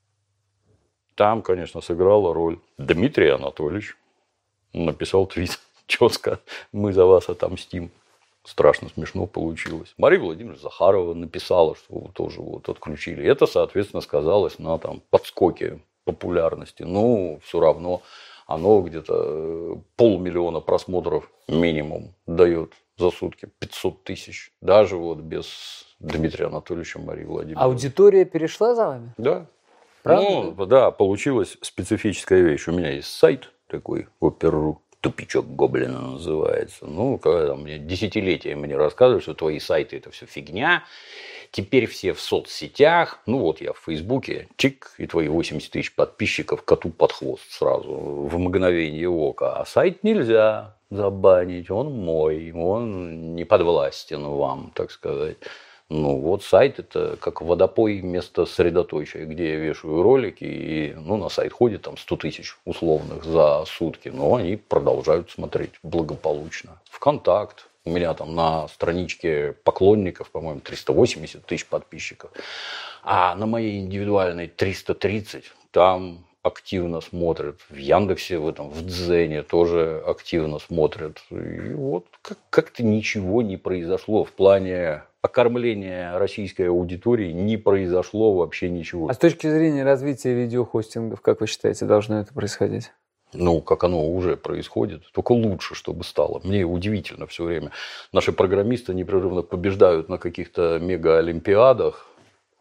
Там, конечно, сыграла роль Дмитрий Анатольевич. Написал твит четко: мы за вас отомстим. Страшно смешно получилось. Мария Владимировна Захарова написала, что тоже вот отключили. Это, соответственно, сказалось на там подскоке популярности. Но все равно оно где-то 500 000 просмотров минимум дает за сутки. 500 тысяч. Даже вот без Дмитрия Анатольевича Марии Владимировны. Аудитория перешла за вами? Да. Правда? Ну, да, получилась специфическая вещь. У меня есть сайт такой, Опер.ру. Тупичок Гоблина называется. Ну, когда мне десятилетия мне рассказывают, что твои сайты это все фигня. Теперь все в соцсетях. Ну, вот я в Фейсбуке. Чик, и твои 80 тысяч подписчиков коту под хвост сразу. В мгновение ока. А сайт нельзя забанить. Он мой. Он не подвластен вам, так сказать. Ну, вот сайт это как водопой вместо средоточия, где я вешаю ролики, и на сайт ходит там 100 тысяч условных за сутки, но они продолжают смотреть благополучно. ВКонтакт. У меня там на страничке поклонников, по-моему, 380 тысяч подписчиков. А на моей индивидуальной 330, там активно смотрят. В Яндексе, в Дзене тоже активно смотрят. И вот как-то ничего не произошло в плане окормления российской аудитории, не произошло вообще ничего. А с точки зрения развития видеохостингов, как вы считаете, должно это происходить? Ну, как оно уже происходит, только лучше, чтобы стало. Мне удивительно все время. Наши программисты непрерывно побеждают на каких-то мега-олимпиадах.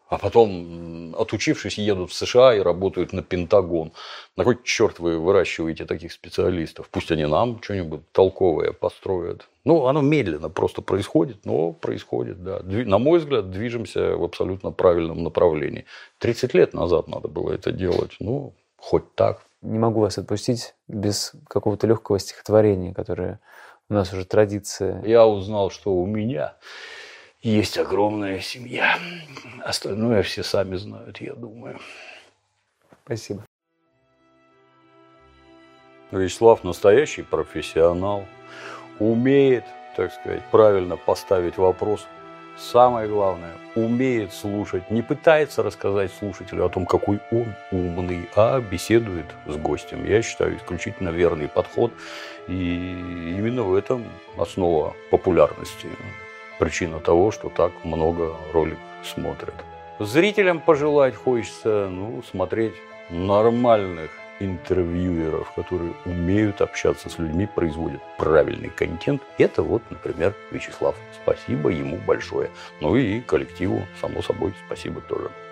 А потом, отучившись, едут в США и работают на Пентагон. На кой черт вы выращиваете таких специалистов? Пусть они нам что-нибудь толковое построят. Ну, оно медленно просто происходит, но происходит, да. На мой взгляд, движемся в абсолютно правильном направлении. 30 лет назад надо было это делать. Ну, хоть так. Не могу вас отпустить без какого-то легкого стихотворения, которое у нас уже традиция. Я узнал, что у меня есть огромная семья. Остальное все сами знают, я думаю. Спасибо. Вячеслав настоящий профессионал. Умеет, так сказать, правильно поставить вопрос. Самое главное, умеет слушать. Не пытается рассказать слушателю о том, какой он умный, а беседует с гостем. Я считаю, исключительно верный подход. И именно в этом основа популярности. Причина того, что так много ролик смотрят. Зрителям пожелать хочется, смотреть нормальных интервьюеров, которые умеют общаться с людьми, производят правильный контент. Это вот, например, Вячеслав. Спасибо ему большое. Ну и коллективу, само собой, спасибо тоже.